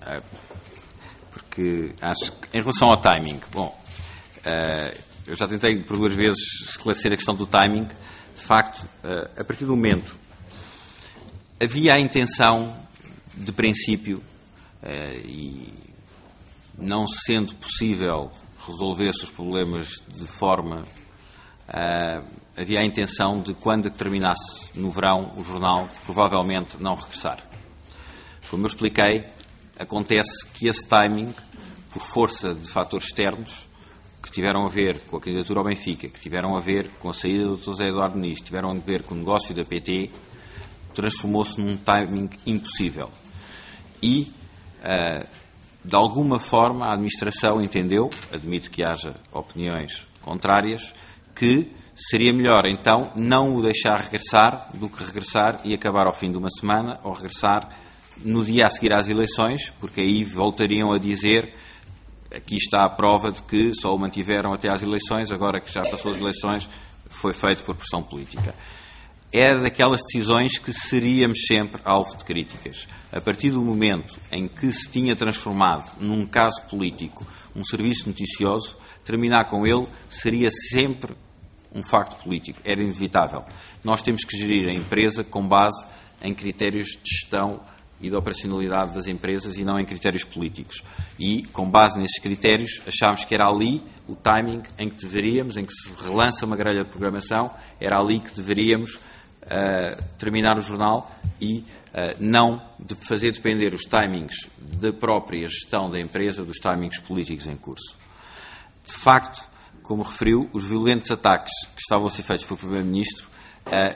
porque acho que, em relação ao timing, bom, eu já tentei por duas vezes esclarecer a questão do timing. De facto, a partir do momento, havia a intenção, de princípio, e não sendo possível resolver-se os problemas de forma... havia a intenção de, quando terminasse no verão, o jornal provavelmente não regressar. Como eu expliquei, acontece que esse timing, por força de fatores externos, que tiveram a ver com a candidatura ao Benfica, que tiveram a ver com a saída do Dr. José Eduardo Muniz, que tiveram a ver com o negócio da PT, transformou-se num timing impossível. E... de alguma forma, a administração entendeu, admito que haja opiniões contrárias, que seria melhor, então, não o deixar regressar do que regressar e acabar ao fim de uma semana ou regressar no dia a seguir às eleições, porque aí voltariam a dizer, aqui está a prova de que só o mantiveram até às eleições, agora que já passou as eleições, foi feito por pressão política. Era daquelas decisões que seríamos sempre alvo de críticas. A partir do momento em que se tinha transformado num caso político um serviço noticioso, terminar com ele seria sempre um facto político. Era inevitável. Nós temos que gerir a empresa com base em critérios de gestão e de operacionalidade das empresas e não em critérios políticos. E, com base nesses critérios, achámos que era ali o timing em que deveríamos, em que se relança uma grelha de programação, era ali que deveríamos terminar o jornal e não de fazer depender os timings da própria gestão da empresa dos timings políticos em curso. De facto, como referiu, os violentos ataques que estavam a ser feitos pelo Primeiro-Ministro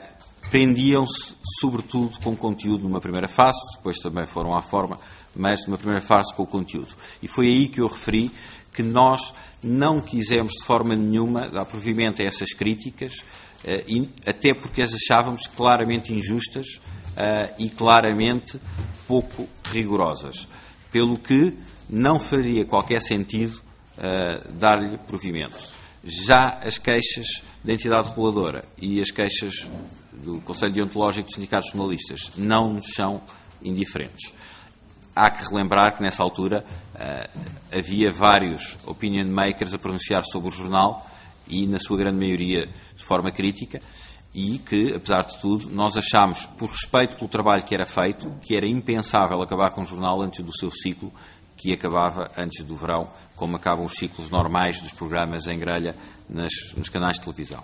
prendiam-se sobretudo com conteúdo numa primeira fase, depois também foram à forma, mas numa primeira fase com o conteúdo. E foi aí que eu referi que nós não quisemos de forma nenhuma dar provimento a essas críticas, até porque as achávamos claramente injustas e claramente pouco rigorosas, pelo que não faria qualquer sentido dar-lhe provimento. Já as queixas da entidade reguladora e as queixas do Conselho Deontológico dos Sindicatos Jornalistas não nos são indiferentes. Há que relembrar que, nessa altura, havia vários opinion makers a pronunciar sobre o jornal e, na sua grande maioria, de forma crítica, e que, apesar de tudo, nós achámos, por respeito pelo trabalho que era feito, que era impensável acabar com o jornal antes do seu ciclo, que acabava antes do verão, como acabam os ciclos normais dos programas em grelha nos canais de televisão.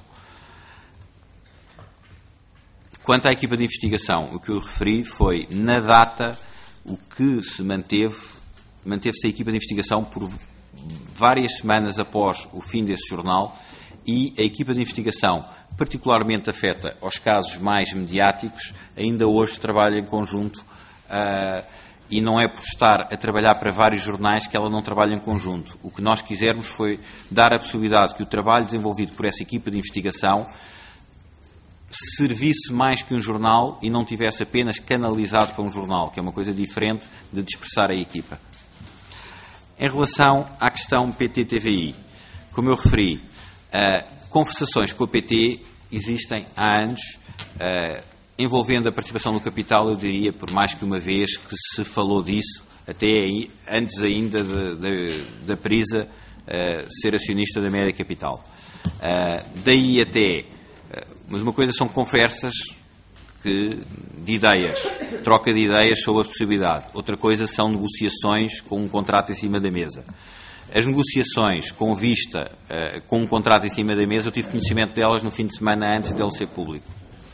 Quanto à equipa de investigação, o que eu referi foi, na data, o que se manteve-se a equipa de investigação por várias semanas após o fim desse jornal, e a equipa de investigação, particularmente afeta aos casos mais mediáticos, ainda hoje trabalha em conjunto, e não é por estar a trabalhar para vários jornais que ela não trabalha em conjunto. O que nós quisermos foi dar a possibilidade que o trabalho desenvolvido por essa equipa de investigação servisse mais que um jornal e não tivesse apenas canalizado para um jornal, que é uma coisa diferente de dispersar a equipa. Em relação à questão PT-TVI, como eu referi, conversações com a PT existem há anos, envolvendo a participação do capital, eu diria, por mais que uma vez que se falou disso, até aí, antes ainda da Prisa ser acionista da Média Capital. Daí até, mas uma coisa são conversas de ideias, troca de ideias sobre a possibilidade. Outra coisa são negociações com um contrato em cima da mesa. As negociações com vista, com um contrato em cima da mesa, eu tive conhecimento delas no fim de semana antes dele ser público.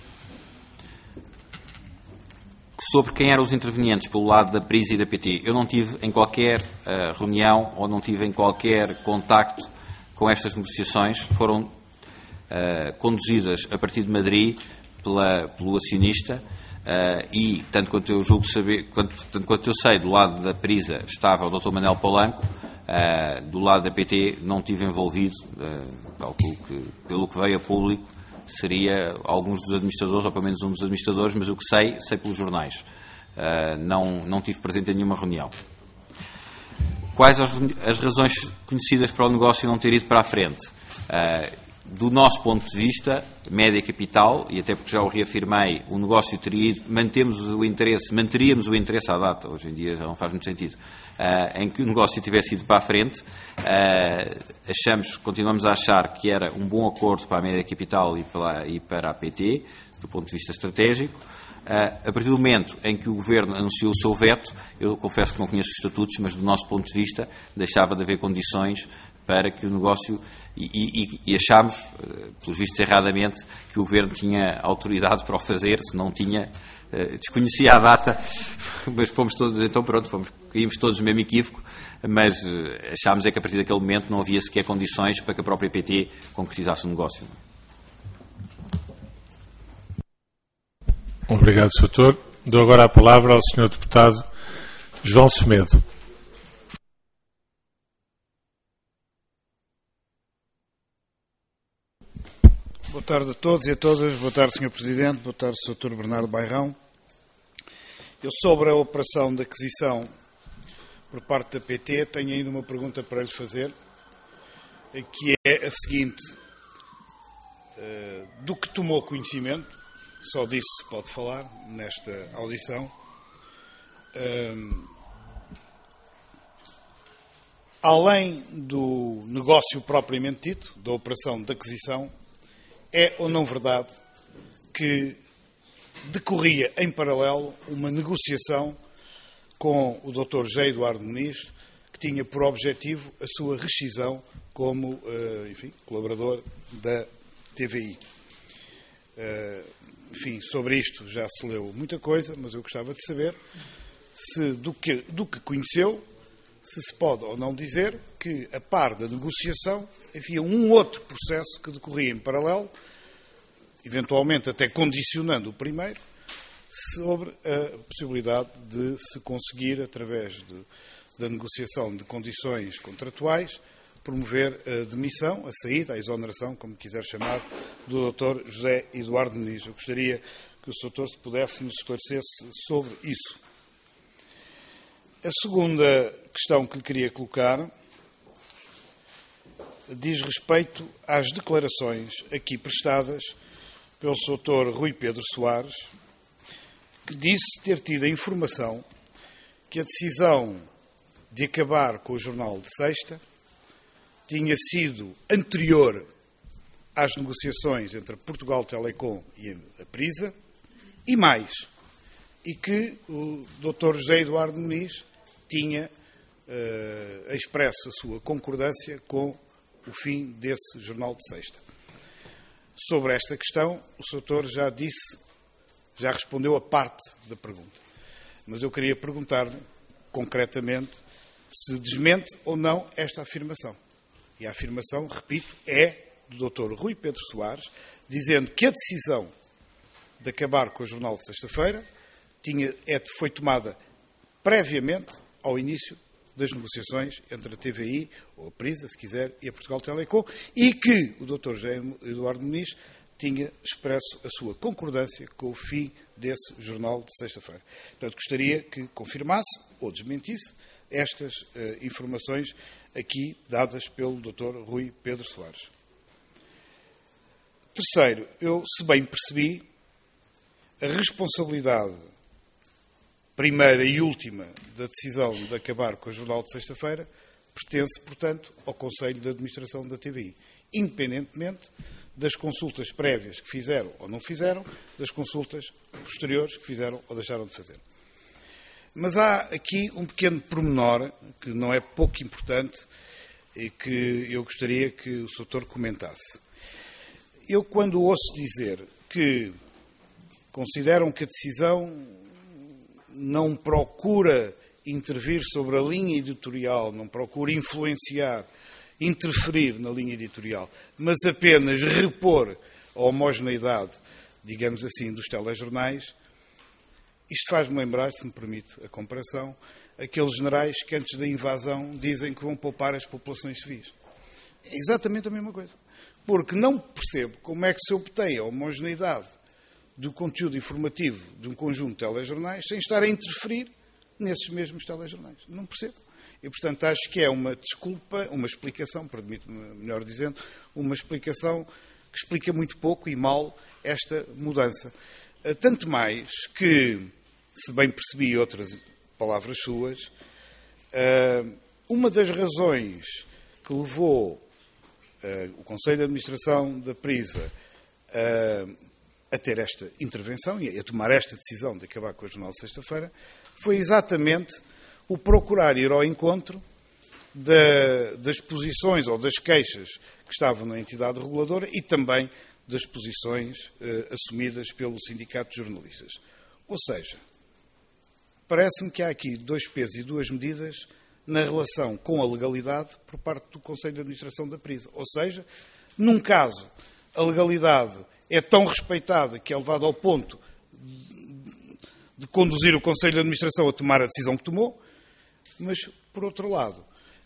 Sobre quem eram os intervenientes pelo lado da Prisa e da PT, eu não tive em qualquer reunião ou não tive em qualquer contacto com estas negociações. Foram conduzidas a partir de Madrid pelo acionista e, tanto quanto eu julgo saber, tanto quanto eu sei, do lado da Prisa estava o Dr. Manuel Polanco, do lado da PT não estive envolvido, calculo que, pelo que veio a público, seria alguns dos administradores, ou pelo menos um dos administradores, mas o que sei pelos jornais. Não estive presente em nenhuma reunião. Quais as razões conhecidas para o negócio não ter ido para a frente? Do nosso ponto de vista, Média Capital, e até porque já o reafirmei, o negócio teria ido, manteríamos o interesse à data, hoje em dia já não faz muito sentido, em que o negócio tivesse ido para a frente. Continuamos a achar que era um bom acordo para a Média Capital e para a PT, do ponto de vista estratégico. A partir do momento em que o Governo anunciou o seu veto, eu confesso que não conheço os estatutos, mas do nosso ponto de vista deixava de haver condições para que o negócio, e achámos, pelos vistos erradamente, que o Governo tinha autoridade para o fazer, se não tinha, desconhecia a data, mas fomos todos, então pronto, caímos todos no mesmo equívoco, mas achámos que a partir daquele momento não havia sequer condições para que a própria PT concretizasse o negócio. Obrigado, Sr. Doutor. Dou agora a palavra ao Sr. Deputado João Semedo. Boa tarde a todos e a todas. Boa tarde, Sr. Presidente. Boa tarde, Sr. Dr. Bernardo Bairrão. Eu, sobre a operação de aquisição por parte da PT, tenho ainda uma pergunta para lhe fazer, que é a seguinte. Do que tomou conhecimento, só disso se pode falar nesta audição, além do negócio propriamente dito, da operação de aquisição, é ou não verdade que decorria em paralelo uma negociação com o Dr. José Eduardo Muniz, que tinha por objetivo a sua rescisão como, colaborador da TVI? Sobre isto já se leu muita coisa, mas eu gostava de saber se do que conheceu, se pode ou não dizer que, a par da negociação, havia um outro processo que decorria em paralelo, eventualmente até condicionando o primeiro, sobre a possibilidade de se conseguir, através da negociação de condições contratuais, promover a demissão, a saída, a exoneração, como quiser chamar, do Dr. José Eduardo Muniz. Eu gostaria que o Sr. Doutor se pudesse nos esclarecesse sobre isso. A segunda questão que lhe queria colocar diz respeito às declarações aqui prestadas pelo Sr. Dr. Rui Pedro Soares, que disse ter tido a informação que a decisão de acabar com o Jornal de Sexta tinha sido anterior às negociações entre Portugal Telecom e a Prisa, e mais, e que o Dr. José Eduardo Muniz tinha expresso a sua concordância com o fim desse Jornal de Sexta. Sobre esta questão, o Sr. Doutor já respondeu a parte da pergunta. Mas eu queria perguntar-lhe, concretamente, se desmente ou não esta afirmação. E a afirmação, repito, é do Dr. Rui Pedro Soares, dizendo que a decisão de acabar com o Jornal de Sexta-feira foi tomada previamente ao início das negociações entre a TVI, ou a Prisa, se quiser, e a Portugal Telecom, e que o Dr. José Eduardo Muniz tinha expresso a sua concordância com o fim desse Jornal de Sexta-feira. Portanto, gostaria que confirmasse ou desmentisse estas informações aqui dadas pelo Dr. Rui Pedro Soares. Terceiro, eu, se bem percebi, a responsabilidade primeira e última da decisão de acabar com o Jornal de Sexta-feira pertence, portanto, ao Conselho de Administração da TVI, independentemente das consultas prévias que fizeram ou não fizeram, das consultas posteriores que fizeram ou deixaram de fazer. Mas há aqui um pequeno pormenor, que não é pouco importante, e que eu gostaria que o Sr. Doutor comentasse. Eu, quando ouço dizer que consideram que a decisão não procura intervir sobre a linha editorial, não procura influenciar, interferir na linha editorial, mas apenas repor a homogeneidade, digamos assim, dos telejornais, isto faz-me lembrar, se me permite a comparação, aqueles generais que antes da invasão dizem que vão poupar as populações civis. É exatamente a mesma coisa. Porque não percebo como é que se obtém a homogeneidade do conteúdo informativo de um conjunto de telejornais sem estar a interferir nesses mesmos telejornais. Não percebo. E, portanto, acho que é uma desculpa, uma explicação, permite-me, melhor dizendo, uma explicação que explica muito pouco e mal esta mudança. Tanto mais que, se bem percebi outras palavras suas, uma das razões que levou o Conselho de Administração da Prisa a ter esta intervenção e a tomar esta decisão de acabar com o Jornal de Sexta-feira foi exatamente o procurar ir ao encontro das posições ou das queixas que estavam na entidade reguladora e também das posições assumidas pelo Sindicato de Jornalistas. Ou seja, parece-me que há aqui dois pesos e duas medidas na relação com a legalidade por parte do Conselho de Administração da Prisa. Ou seja, num caso, a legalidade é tão respeitada que é levada ao ponto de conduzir o Conselho de Administração a tomar a decisão que tomou, mas, por outro lado,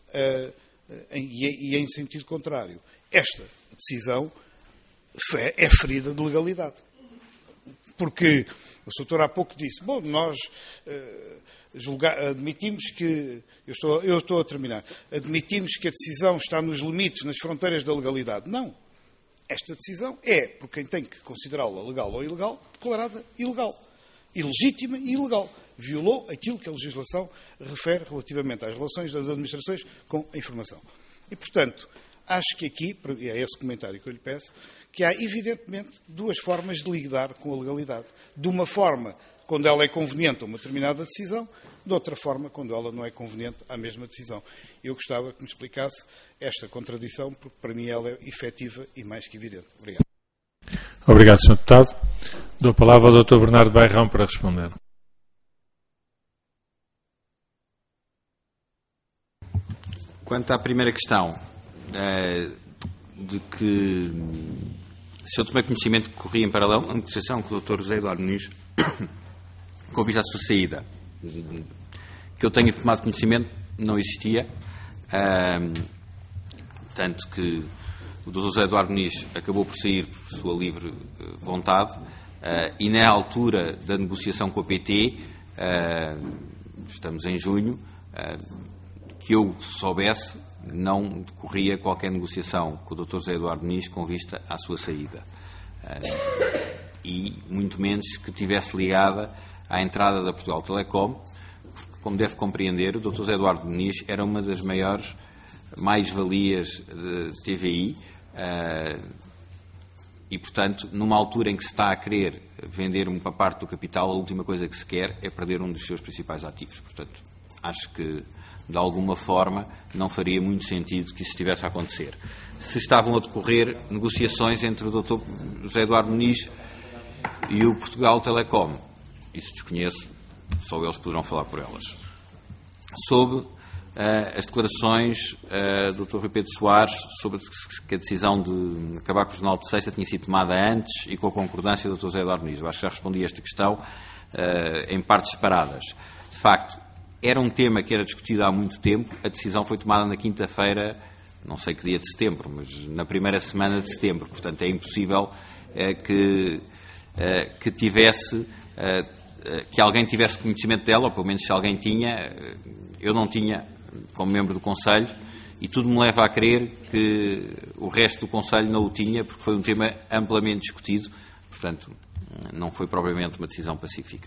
e em sentido contrário, esta decisão é ferida de legalidade. Porque o Sr. Doutor há pouco disse, bom, nós admitimos que, eu estou a terminar, admitimos que a decisão está nos limites, nas fronteiras da legalidade. Não. Esta decisão é, por quem tem que considerá-la legal ou ilegal, declarada ilegal. Ilegítima e ilegal. Violou aquilo que a legislação refere relativamente às relações das administrações com a informação. E, portanto, acho que aqui, e é esse comentário que eu lhe peço, que há, evidentemente, duas formas de lidar com a legalidade. De uma forma, quando ela é conveniente a uma determinada decisão, de outra forma, quando ela não é conveniente à mesma decisão. Eu gostava que me explicasse esta contradição, porque para mim ela é efetiva e mais que evidente. Obrigado. Obrigado, Sr. Deputado. Dou a palavra ao Dr. Bernardo Bairrão para responder. Quanto à primeira questão, de que Se eu tomei conhecimento que corria em paralelo a negociação com o Dr. José Eduardo Muniz com vista à sua saída, que eu tenha tomado conhecimento, não existia, tanto que o Dr. José Eduardo Muniz acabou por sair por sua livre vontade, e na altura da negociação com a PT, estamos em junho, que eu soubesse, não decorria qualquer negociação com o Dr. José Eduardo Muniz com vista à sua saída. E muito menos que tivesse ligada à entrada da Portugal Telecom, porque, como deve compreender, o Dr. José Eduardo Muniz era uma das maiores mais-valias de TVI, e, portanto, numa altura em que se está a querer vender uma parte do capital, a última coisa que se quer é perder um dos seus principais ativos. Portanto, acho que, de alguma forma, não faria muito sentido que isso estivesse a acontecer. Se estavam a decorrer negociações entre o Dr. José Eduardo Muniz e o Portugal Telecom, isso desconheço, só eles poderão falar por elas. Sobre as declarações do Dr. Rui Pedro Soares sobre que a decisão de acabar com o Jornal de Sexta tinha sido tomada antes e com a concordância do Dr. José Eduardo Muniz. Eu acho que já respondi a esta questão em partes separadas. De facto, era um tema que era discutido há muito tempo. A decisão foi tomada na quinta-feira, não sei que dia de setembro, mas na primeira semana de setembro. Portanto, é impossível que tivesse... que alguém tivesse conhecimento dela, ou pelo menos se alguém tinha, eu não tinha como membro do Conselho, e tudo me leva a crer que o resto do Conselho não o tinha, porque foi um tema amplamente discutido, portanto, não foi propriamente uma decisão pacífica.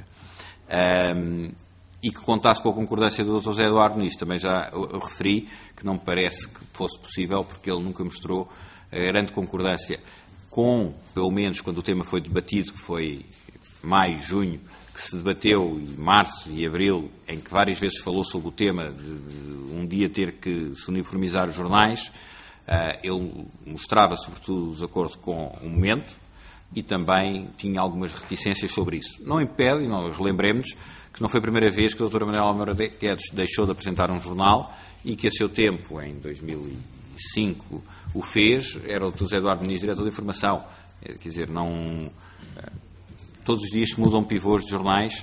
E que contasse com a concordância do Dr. José Eduardo Muniz, também já eu referi, que não me parece que fosse possível, porque ele nunca mostrou grande concordância com, pelo menos quando o tema foi debatido, que foi maio, junho, que se debateu em março e abril, em que várias vezes falou sobre o tema de um dia ter que se uniformizar os jornais. Ele mostrava, sobretudo, desacordo com o momento e também tinha algumas reticências sobre isso. Não impede, e nós lembremos, que não foi a primeira vez que a doutora Manuela Moura Guedes deixou de apresentar um jornal e que a seu tempo, em 2005, o fez. Era o Dr. José Eduardo Muniz, diretor de informação. Quer dizer, não... Todos os dias se mudam pivôs de jornais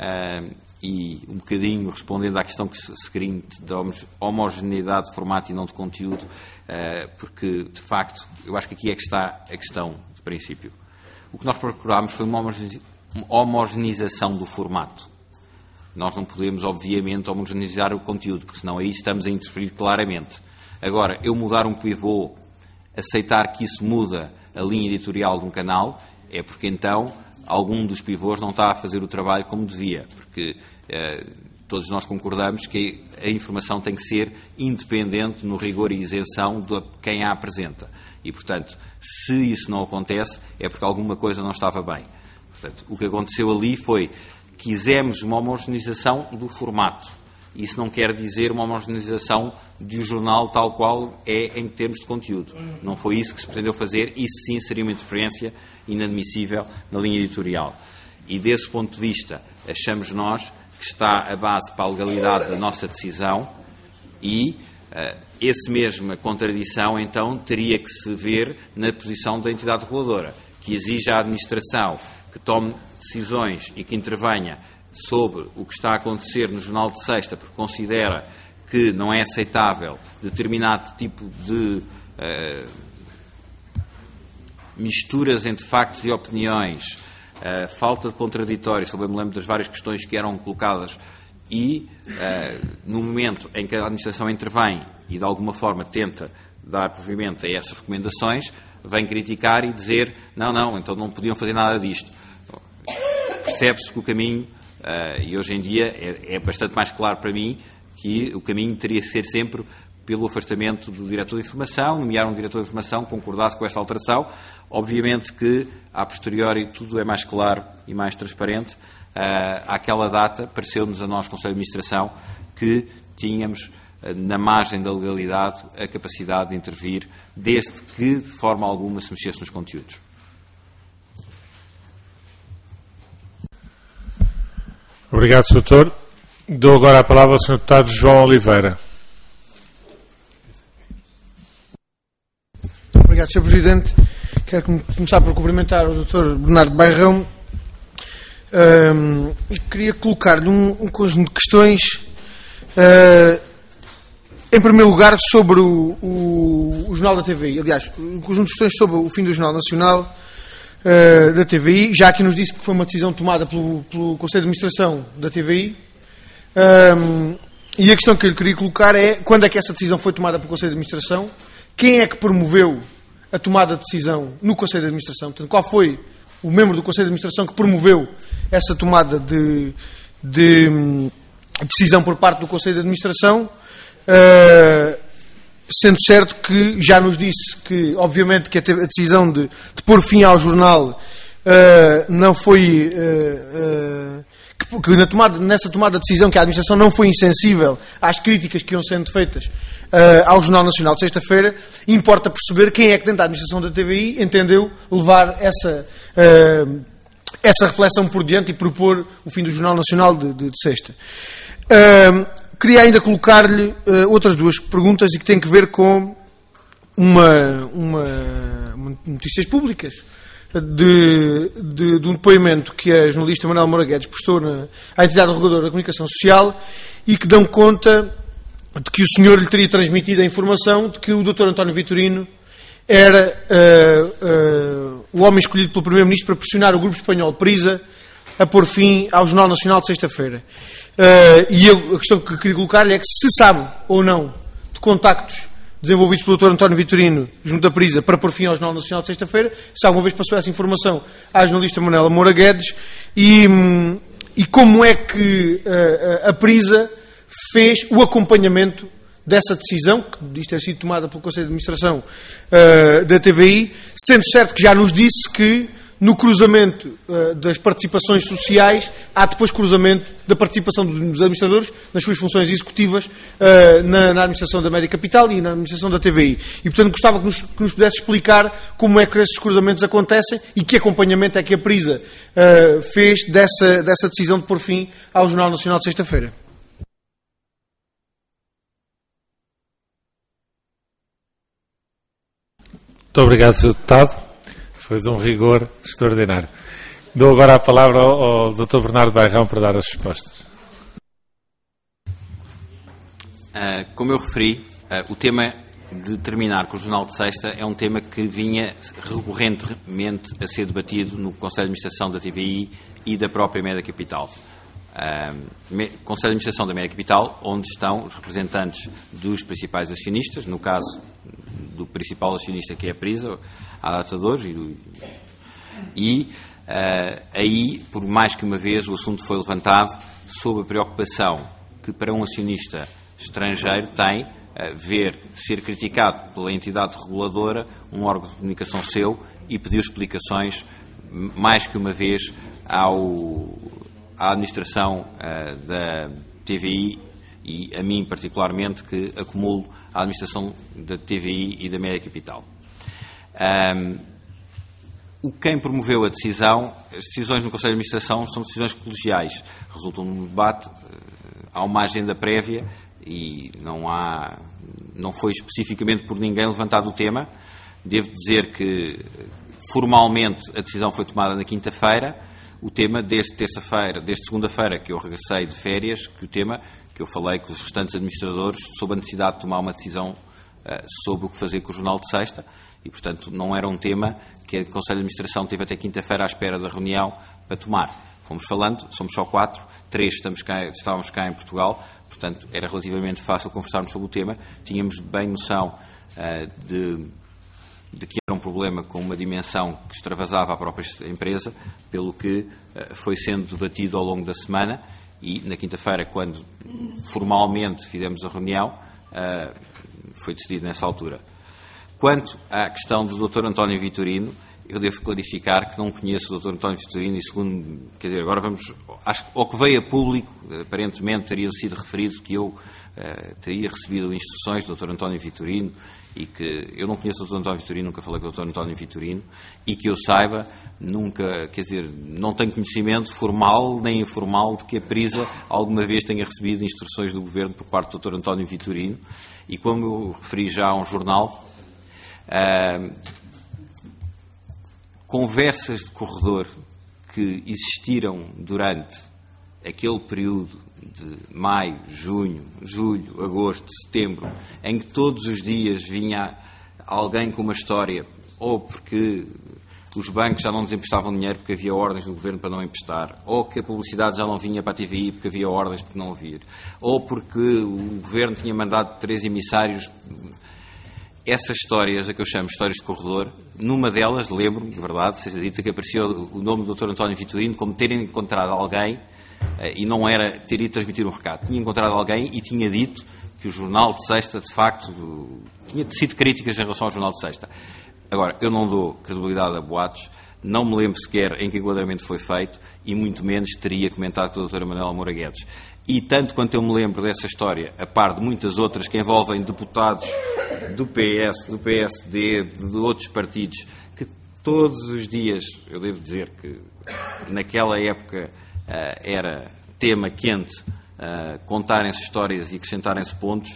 e, um bocadinho, respondendo à questão que se queria da homogeneidade de formato e não de conteúdo, porque, de facto, eu acho que aqui é que está a questão de princípio. O que nós procurámos foi uma homogeneização do formato. Nós não podemos, obviamente, homogeneizar o conteúdo, porque senão aí estamos a interferir claramente. Agora, eu mudar um pivô, aceitar que isso muda a linha editorial de um canal, é porque então algum dos pivôs não está a fazer o trabalho como devia, porque todos nós concordamos que a informação tem que ser independente no rigor e isenção de quem a apresenta. E, portanto, se isso não acontece, é porque alguma coisa não estava bem. Portanto, o que aconteceu ali foi que quisemos uma homogeneização do formato. Isso não quer dizer uma homogeneização de um jornal tal qual é em termos de conteúdo. Não foi isso que se pretendeu fazer. Isso sim seria uma interferência inadmissível na linha editorial. E desse ponto de vista, achamos nós que está a base para a legalidade da nossa decisão e essa mesma contradição, então, teria que se ver na posição da entidade reguladora, que exige à administração que tome decisões e que intervenha sobre o que está a acontecer no Jornal de Sexta, porque considera que não é aceitável determinado tipo de misturas entre factos e opiniões, falta de contraditórios, também me lembro das várias questões que eram colocadas, e no momento em que a administração intervém e de alguma forma tenta dar provimento a essas recomendações, vem criticar e dizer não, então não podiam fazer nada disto. Percebe-se que o caminho, e hoje em dia é bastante mais claro para mim, que o caminho teria que ser sempre pelo afastamento do diretor de informação, nomear um diretor de informação que concordasse com essa alteração. Obviamente que, a posteriori, tudo é mais claro e mais transparente. Àquela data, pareceu-nos a nós, Conselho de Administração, que tínhamos, na margem da legalidade, a capacidade de intervir, desde que, de forma alguma, se mexesse nos conteúdos. Obrigado, Sr. Doutor. Dou agora a palavra ao Sr. Deputado João Oliveira. Obrigado, Sr. Presidente. Quero começar por cumprimentar o Dr. Bernardo Bairrão e queria colocar-lhe um conjunto de questões. Em primeiro lugar, sobre o Jornal da TVI. Aliás, um conjunto de questões sobre o fim do Jornal Nacional da TVI, já que nos disse que foi uma decisão tomada pelo Conselho de Administração da TVI. E a questão que eu lhe queria colocar é: quando é que essa decisão foi tomada pelo Conselho de Administração? Quem é que promoveu a tomada de decisão no Conselho de Administração? Portanto, qual foi o membro do Conselho de Administração que promoveu essa tomada de decisão por parte do Conselho de Administração? Sendo certo que já nos disse que, obviamente, que a decisão de pôr fim ao jornal não foi... que nessa tomada de decisão, que a administração não foi insensível às críticas que iam sendo feitas ao Jornal Nacional de sexta-feira. Importa perceber quem é que dentro da administração da TVI entendeu levar essa reflexão por diante e propor o fim do Jornal Nacional de sexta. Queria ainda colocar-lhe outras duas perguntas e que têm que ver com notícias públicas de um depoimento que a jornalista Manuela Moura Guedes prestou à entidade reguladora da comunicação social e que dão conta de que o senhor lhe teria transmitido a informação de que o Dr. António Vitorino era o homem escolhido pelo Primeiro-Ministro para pressionar o grupo espanhol Prisa a pôr fim ao Jornal Nacional de sexta-feira. E a questão que queria colocar-lhe é que se sabe ou não de contactos desenvolvidos pelo Dr. António Vitorino junto à Prisa para pôr fim ao Jornal Nacional de sexta-feira, se alguma vez passou essa informação à jornalista Manuela Moura Guedes, e como é que a Prisa fez o acompanhamento dessa decisão, que diz ter sido tomada pelo Conselho de Administração da TVI, sendo certo que já nos disse que no cruzamento das participações sociais há depois cruzamento da participação dos administradores nas suas funções executivas na administração da Média Capital e na administração da TVI. E, portanto, gostava que nos pudesse explicar como é que esses cruzamentos acontecem e que acompanhamento é que a Prisa fez dessa decisão de pôr fim ao Jornal Nacional de sexta-feira. Muito obrigado, Sr. Deputado. Foi de um rigor extraordinário. Dou agora a palavra ao Dr. Bernardo Bairrão para dar as respostas. Como eu referi, o tema de terminar com o Jornal de Sexta é um tema que vinha recorrentemente a ser debatido no Conselho de Administração da TVI e da própria Média Capital. Conselho de Administração da Média Capital, onde estão os representantes dos principais acionistas, no caso do principal acionista, que é a Prisa, à data de hoje, aí, por mais que uma vez, o assunto foi levantado sob a preocupação que para um acionista estrangeiro tem ser criticado pela entidade reguladora, um órgão de comunicação seu, e pediu explicações mais que uma vez à administração da TVI e a mim particularmente, que acumulo a administração da TVI e da Média Capital. Quem promoveu a decisão, as decisões no Conselho de Administração são decisões colegiais, resultam de um debate, há uma agenda prévia e não foi especificamente por ninguém levantado o tema. Devo dizer que formalmente a decisão foi tomada na quinta-feira. O tema desde segunda-feira que eu regressei de férias, que o tema que eu falei com os restantes administradores sobre a necessidade de tomar uma decisão sobre o que fazer com o Jornal de Sexta, e portanto não era um tema que a Conselho de Administração teve até quinta-feira à espera da reunião para tomar. Fomos falando, somos só 4, 3 estávamos cá em Portugal, portanto era relativamente fácil conversarmos sobre o tema, tínhamos bem noção de que era um problema com uma dimensão que extravasava a própria empresa, pelo que foi sendo debatido ao longo da semana, e na quinta-feira, quando formalmente fizemos a reunião, foi decidido nessa altura. Quanto à questão do Dr. António Vitorino, eu devo clarificar que não conheço o Dr. António Vitorino e segundo, agora vamos, ao que veio a público, aparentemente teria sido referido que eu teria recebido instruções do Dr. António Vitorino, e que eu não conheço o Dr. António Vitorino, nunca falei com o Dr. António Vitorino, e que eu saiba, não tenho conhecimento formal nem informal de que a Prisa alguma vez tenha recebido instruções do Governo por parte do Dr. António Vitorino, e como eu referi já a um jornal, conversas de corredor que existiram durante aquele período de maio, junho, julho, agosto, setembro, em que todos os dias vinha alguém com uma história, ou porque os bancos já não nos emprestavam dinheiro porque havia ordens do governo para não emprestar, ou que a publicidade já não vinha para a TVI porque havia ordens para não vir, ou porque o governo tinha mandado 3 emissários. Essas histórias, a que eu chamo histórias de corredor, numa delas, lembro-me, de verdade, seja dita, que apareceu o nome do Dr. António Vitorino como ter encontrado alguém, e não era ter ido transmitir um recado, tinha encontrado alguém e tinha dito que o Jornal de Sexta, de facto, tinha sido críticas em relação ao Jornal de Sexta. Agora, eu não dou credibilidade a boatos, não me lembro sequer em que enquadramento foi feito e muito menos teria comentado com a doutora Manuela Moura Guedes. E tanto quanto eu me lembro dessa história, a par de muitas outras que envolvem deputados do PS, do PSD, de outros partidos, que todos os dias, eu devo dizer que naquela época era tema quente contarem-se histórias e acrescentarem-se pontos,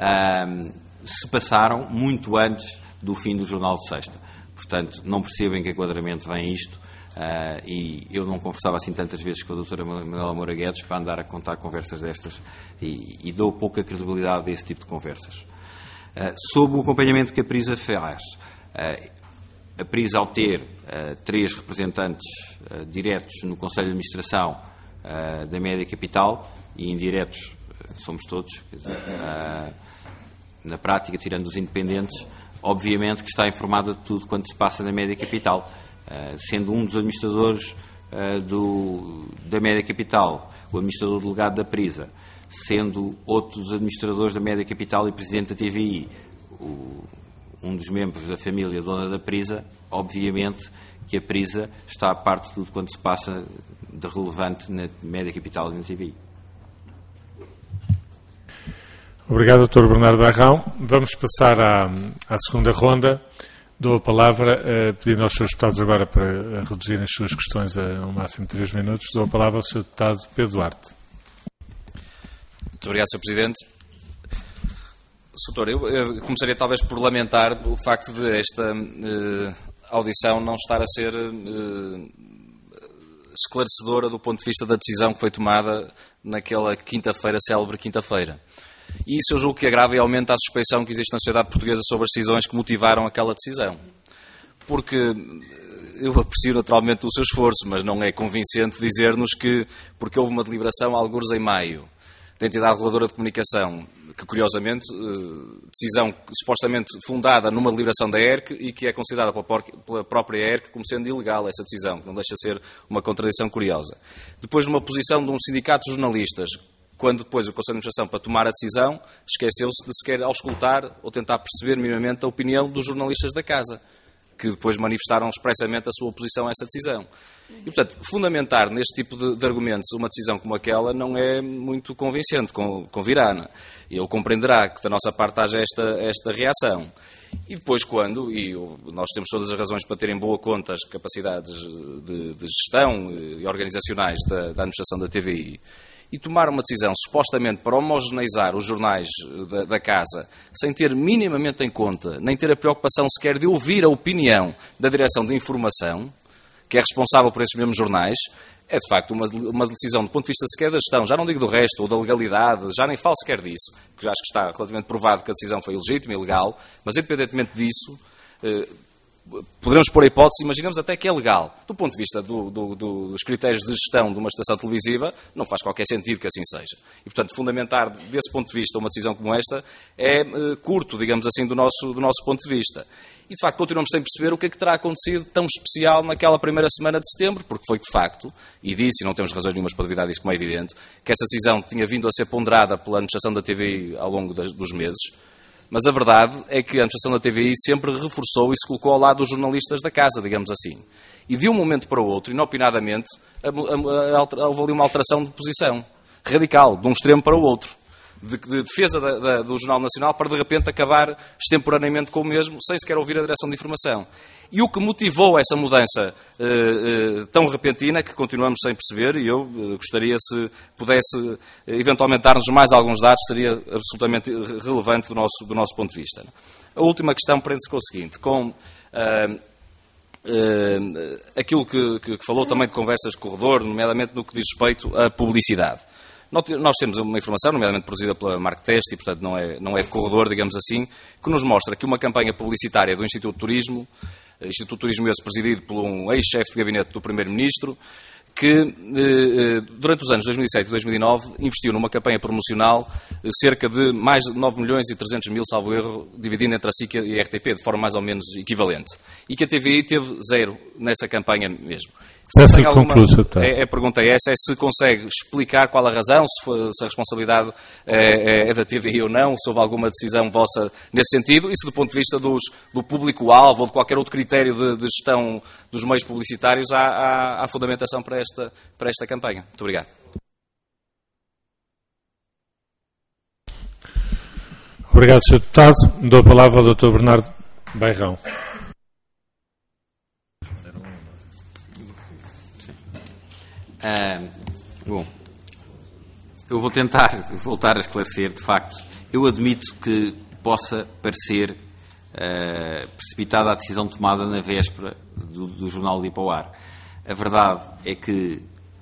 se passaram muito antes do fim do Jornal de Sexta. Portanto, não percebo em que enquadramento vem isto, e eu não conversava assim tantas vezes com a doutora Manuela Moura Guedes para andar a contar conversas destas, e dou pouca credibilidade a esse tipo de conversas. Sobre o acompanhamento que a Prisa faz, a Prisa, ao ter 3 representantes diretos no Conselho de Administração da Média Capital, e indiretos somos todos, quer dizer, na prática, tirando os independentes, obviamente que está informada de tudo quanto se passa na Média Capital, sendo um dos administradores da Média Capital, o administrador delegado da Prisa, sendo outro dos administradores da Média Capital e presidente da TVI, um dos membros da família dona da Prisa, obviamente que a Prisa está a parte de tudo quanto se passa de relevante na Média Capital e na TVI. Obrigado, Dr. Bernardo Bairrão. Vamos passar à segunda ronda. Dou a palavra, pedindo aos seus deputados agora para reduzirem as suas questões a um máximo de 3 minutos. Dou a palavra ao Sr. Deputado Pedro Duarte. Muito obrigado, Sr. Presidente. Sr. Doutor, eu começaria talvez por lamentar o facto de esta audição não estar a ser esclarecedora do ponto de vista da decisão que foi tomada naquela quinta-feira, célebre quinta-feira. E isso eu julgo que agrava e aumenta a suspeição que existe na sociedade portuguesa sobre as decisões que motivaram aquela decisão. Porque eu aprecio naturalmente o seu esforço, mas não é convincente dizer-nos que, porque houve uma deliberação algures em maio, da entidade reguladora de comunicação, que curiosamente, decisão supostamente fundada numa deliberação da ERC e que é considerada pela própria ERC como sendo ilegal essa decisão, que não deixa de ser uma contradição curiosa. Depois, numa posição de um sindicato de jornalistas, quando depois o Conselho de Administração, para tomar a decisão, esqueceu-se de sequer auscultar ou tentar perceber minimamente a opinião dos jornalistas da Casa, que depois manifestaram expressamente a sua oposição a essa decisão. E, portanto, fundamentar neste tipo de argumentos uma decisão como aquela não é muito convincente, convirá. Ele compreenderá que da nossa parte haja esta reação. E depois nós temos todas as razões para ter em boa conta as capacidades de gestão e organizacionais da administração da TVI, e tomar uma decisão supostamente para homogeneizar os jornais da Casa, sem ter minimamente em conta, nem ter a preocupação sequer de ouvir a opinião da Direção de Informação, que é responsável por esses mesmos jornais, é de facto uma decisão do ponto de vista sequer da gestão, já não digo do resto, ou da legalidade, já nem falo sequer disso, porque já acho que está relativamente provado que a decisão foi ilegítima e ilegal, mas independentemente disso, poderemos pôr a hipótese, imaginamos até que é legal. Do ponto de vista dos critérios de gestão de uma estação televisiva, não faz qualquer sentido que assim seja. E, portanto, fundamentar desse ponto de vista uma decisão como esta é curto, digamos assim, do nosso ponto de vista. E, de facto, continuamos sem perceber o que é que terá acontecido tão especial naquela primeira semana de setembro, porque foi, de facto, e disse, e não temos razões nenhumas para duvidar disso, como é evidente, que essa decisão tinha vindo a ser ponderada pela administração da TVI ao longo dos meses. Mas a verdade é que a administração da TVI sempre reforçou e se colocou ao lado dos jornalistas da Casa, digamos assim. E de um momento para o outro, inopinadamente, houve ali uma alteração de posição radical, de um extremo para o outro, de defesa do Jornal Nacional para, de repente, acabar extemporaneamente com o mesmo, sem sequer ouvir a Direção de Informação. E o que motivou essa mudança tão repentina, que continuamos sem perceber, e eu gostaria, se pudesse eventualmente dar-nos mais alguns dados, seria absolutamente relevante do nosso ponto de vista. A última questão prende-se com o seguinte, com aquilo que falou também de conversas de corredor, nomeadamente no que diz respeito à publicidade. Nós temos uma informação, nomeadamente produzida pela Marktest, e portanto não é de corredor, digamos assim, que nos mostra que uma campanha publicitária do Instituto de Turismo esse presidido por um ex-chefe de gabinete do Primeiro-Ministro, que durante os anos 2007 e 2009 investiu numa campanha promocional cerca de mais de 9 milhões e 300 mil, salvo erro, dividindo entre a SIC e a RTP, de forma mais ou menos equivalente. E que a TVI teve 0 nessa campanha mesmo. Peço que conclua, Sr. Deputado. A pergunta é essa, se consegue explicar qual a razão, se a responsabilidade é da TVI ou não, se houve alguma decisão vossa nesse sentido, e se do ponto de vista do público-alvo ou de qualquer outro critério de gestão dos meios publicitários há fundamentação para esta campanha. Muito obrigado. Obrigado, Sr. Deputado. Dou a palavra ao Dr. Bernardo Bairrão. Bom, eu vou tentar voltar a esclarecer, de facto. Eu admito que possa parecer precipitada a decisão tomada na véspera do jornal de ir para o ar. A verdade é que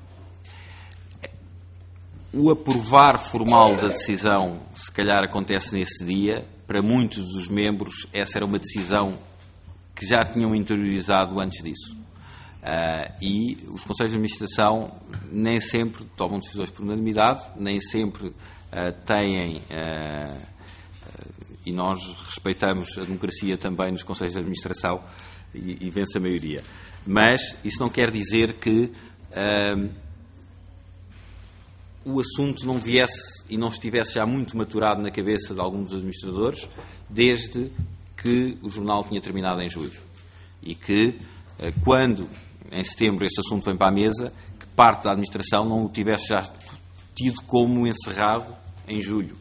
o aprovar formal da decisão, se calhar acontece nesse dia. Para muitos dos membros, essa era uma decisão que já tinham interiorizado antes disso. E os conselhos de administração nem sempre tomam decisões por unanimidade, nem sempre têm, e nós respeitamos a democracia também nos conselhos de administração e vence a maioria. Mas isso não quer dizer que o assunto não viesse e não estivesse já muito maturado na cabeça de alguns dos administradores, desde que o jornal tinha terminado em julho. E que, quando em setembro este assunto vem para a mesa, que parte da administração não o tivesse já tido como encerrado em julho.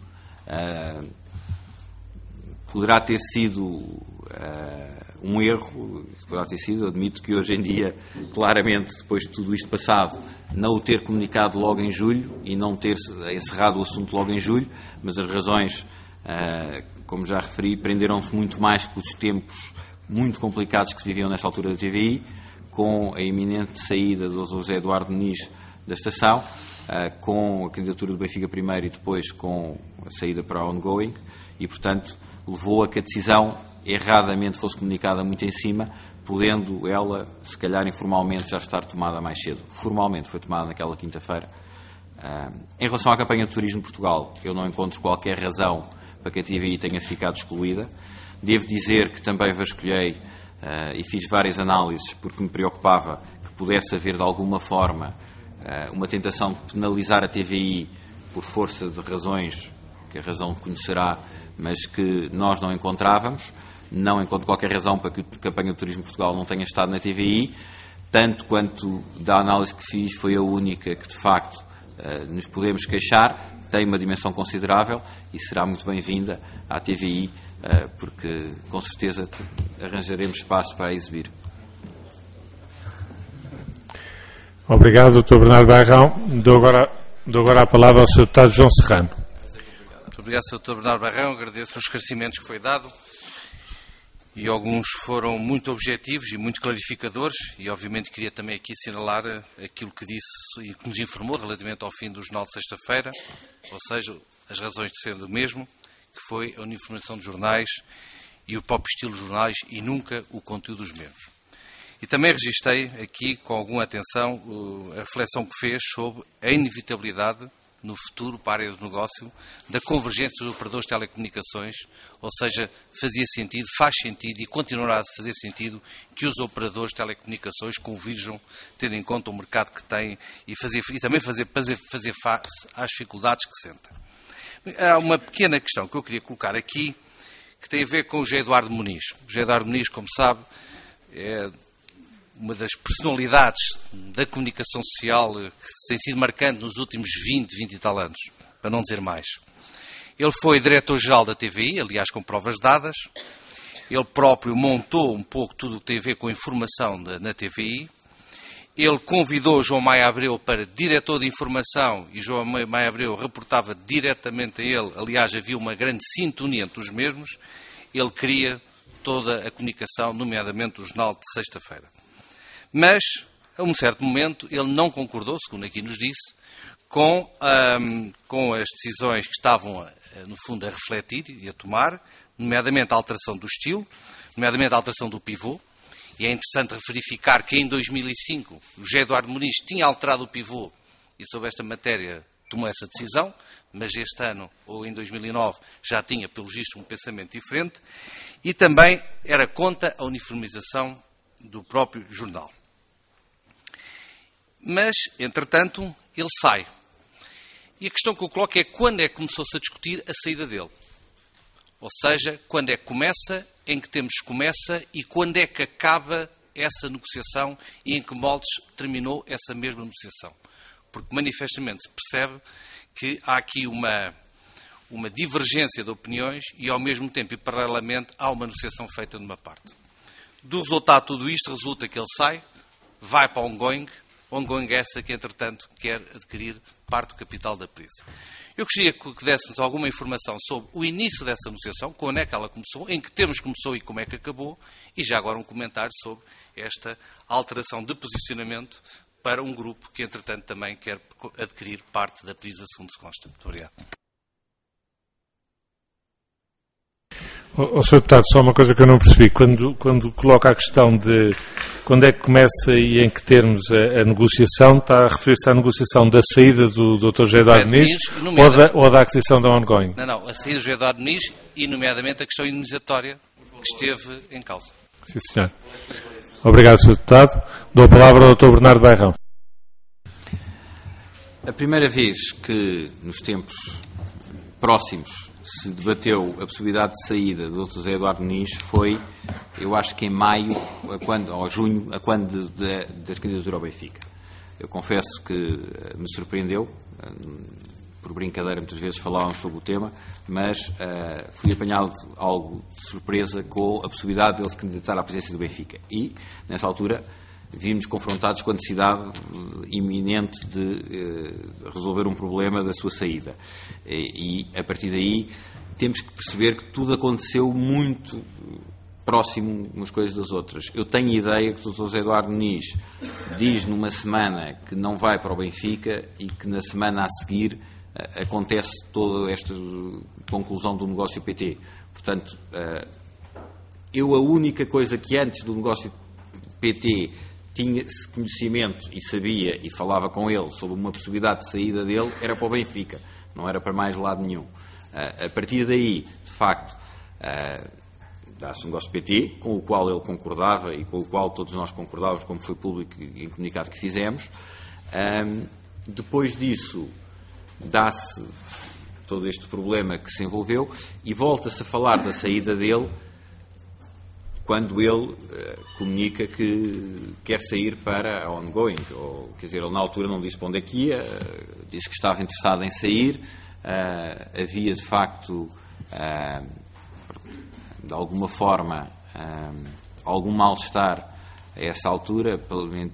Poderá ter sido um erro, poderá ter sido, admito que hoje em dia, claramente, depois de tudo isto passado, não o ter comunicado logo em julho e não ter encerrado o assunto logo em julho, mas as razões, como já referi, prenderam-se muito mais com os tempos muito complicados que se viviam nesta altura da TVI, com a iminente saída do José Eduardo Muniz da estação, com a candidatura do Benfica primeiro e depois com a saída para a ongoing, e, portanto, levou a que a decisão erradamente fosse comunicada muito em cima, podendo ela, se calhar informalmente, já estar tomada mais cedo. Formalmente foi tomada naquela quinta-feira. Em relação à campanha de turismo de Portugal, eu não encontro qualquer razão para que a TVI tenha ficado excluída. Devo dizer que também vasculhei e fiz várias análises porque me preocupava que pudesse haver de alguma forma uma tentação de penalizar a TVI por força de razões que a razão conhecerá, mas que nós não encontrávamos. Não encontro qualquer razão para que a campanha de turismo de Portugal não tenha estado na TVI, tanto quanto da análise que fiz foi a única que de facto nos podemos queixar, tem uma dimensão considerável e será muito bem-vinda à TVI, porque com certeza arranjaremos espaço para a exibir. Obrigado, Dr. Bernardo Bairrão. Dou agora a palavra ao Sr. Deputado João Serrano. Muito obrigado, Sr. Dr. Bernardo Bairrão. Agradeço os esclarecimentos que foi dado. E alguns foram muito objetivos e muito clarificadores, e obviamente queria também aqui assinalar aquilo que disse e que nos informou relativamente ao fim do jornal de sexta-feira, ou seja, as razões de ser do mesmo, que foi a uniformização dos jornais e o próprio estilo dos jornais e nunca o conteúdo dos mesmos. E também registrei aqui com alguma atenção a reflexão que fez sobre a inevitabilidade no futuro para a área do negócio da convergência dos operadores de telecomunicações, ou seja, faz sentido e continuará a fazer sentido que os operadores de telecomunicações convirjam, tendo em conta o mercado que têm e também fazer face às dificuldades que sentem. Há uma pequena questão que eu queria colocar aqui, que tem a ver com o José Eduardo Muniz. O José Eduardo Muniz, como sabe, é uma das personalidades da comunicação social que tem sido marcante nos últimos 20 e tal anos, para não dizer mais. Ele foi diretor-geral da TVI, aliás, com provas dadas. Ele próprio montou um pouco tudo o que tem a ver com a informação na TVI. Ele convidou João Maia Abreu para diretor de informação e João Maia Abreu reportava diretamente a ele. Aliás, havia uma grande sintonia entre os mesmos. Ele queria toda a comunicação, nomeadamente o jornal de sexta-feira. Mas, a um certo momento, ele não concordou, segundo aqui nos disse, com as decisões que estavam, no fundo, a refletir e a tomar, nomeadamente a alteração do estilo, nomeadamente a alteração do pivô. E é interessante verificar que em 2005 o José Eduardo Muniz tinha alterado o pivô e sobre esta matéria tomou essa decisão, mas este ano, ou em 2009, já tinha, pelo visto, um pensamento diferente. E também era contra a uniformização do próprio jornal. Mas, entretanto, ele sai. E a questão que eu coloco é quando é que começou-se a discutir a saída dele. Ou seja, quando é que começa, em que termos começa e quando é que acaba essa negociação e em que moldes terminou essa mesma negociação. Porque manifestamente se percebe que há aqui uma divergência de opiniões e ao mesmo tempo e paralelamente há uma negociação feita de uma parte. Do resultado de tudo isto resulta que ele sai, vai para a ongoing essa que entretanto quer adquirir parte do capital da Prisa. Eu gostaria que dessemos alguma informação sobre o início dessa negociação, quando é que ela começou, em que termos começou e como é que acabou, e já agora um comentário sobre esta alteração de posicionamento para um grupo que, entretanto, também quer adquirir parte da Prisa, segundo se consta. Muito obrigado. Sr. Deputado, só uma coisa que eu não percebi. Quando coloca a questão de quando é que começa e em que termos a negociação, está a referir-se à negociação da saída do Dr. José Eduardo Muniz ou da aquisição da ongoing? Não, a saída do José Eduardo Muniz e, nomeadamente, a questão indenizatória que esteve em causa. Sim, senhor. Obrigado, Sr. Deputado. Dou a palavra ao Dr. Bernardo Bairrão. A primeira vez que, nos tempos próximos, se debateu a possibilidade de saída do Dr. José Eduardo Muniz foi, eu acho que em maio, ou junho, quando da candidatura ao Benfica. Eu confesso que me surpreendeu, por brincadeira muitas vezes falávamos sobre o tema, mas fui apanhado algo de surpresa com a possibilidade de ele se candidatar à presidência do Benfica. E, nessa altura, vimos confrontados com a necessidade iminente de resolver um problema da sua saída. E, a partir daí, temos que perceber que tudo aconteceu muito próximo umas coisas das outras. Eu tenho ideia que o Dr. José Eduardo Muniz diz numa semana que não vai para o Benfica e que na semana a seguir acontece toda esta conclusão do negócio PT. Portanto, a única coisa que antes do negócio PT tinha conhecimento e sabia e falava com ele sobre uma possibilidade de saída dele, era para o Benfica, não era para mais lado nenhum. A partir daí, de facto, dá-se um negócio PT, com o qual ele concordava e com o qual todos nós concordávamos, como foi público em comunicado que fizemos. Depois disso, dá-se todo este problema que se envolveu e volta-se a falar da saída dele quando ele comunica que quer sair para a ongoing. Quer dizer, ele na altura não disse para onde é que ia, disse que estava interessado em sair. Havia, de facto, de alguma forma, algum mal-estar a essa altura, pelo menos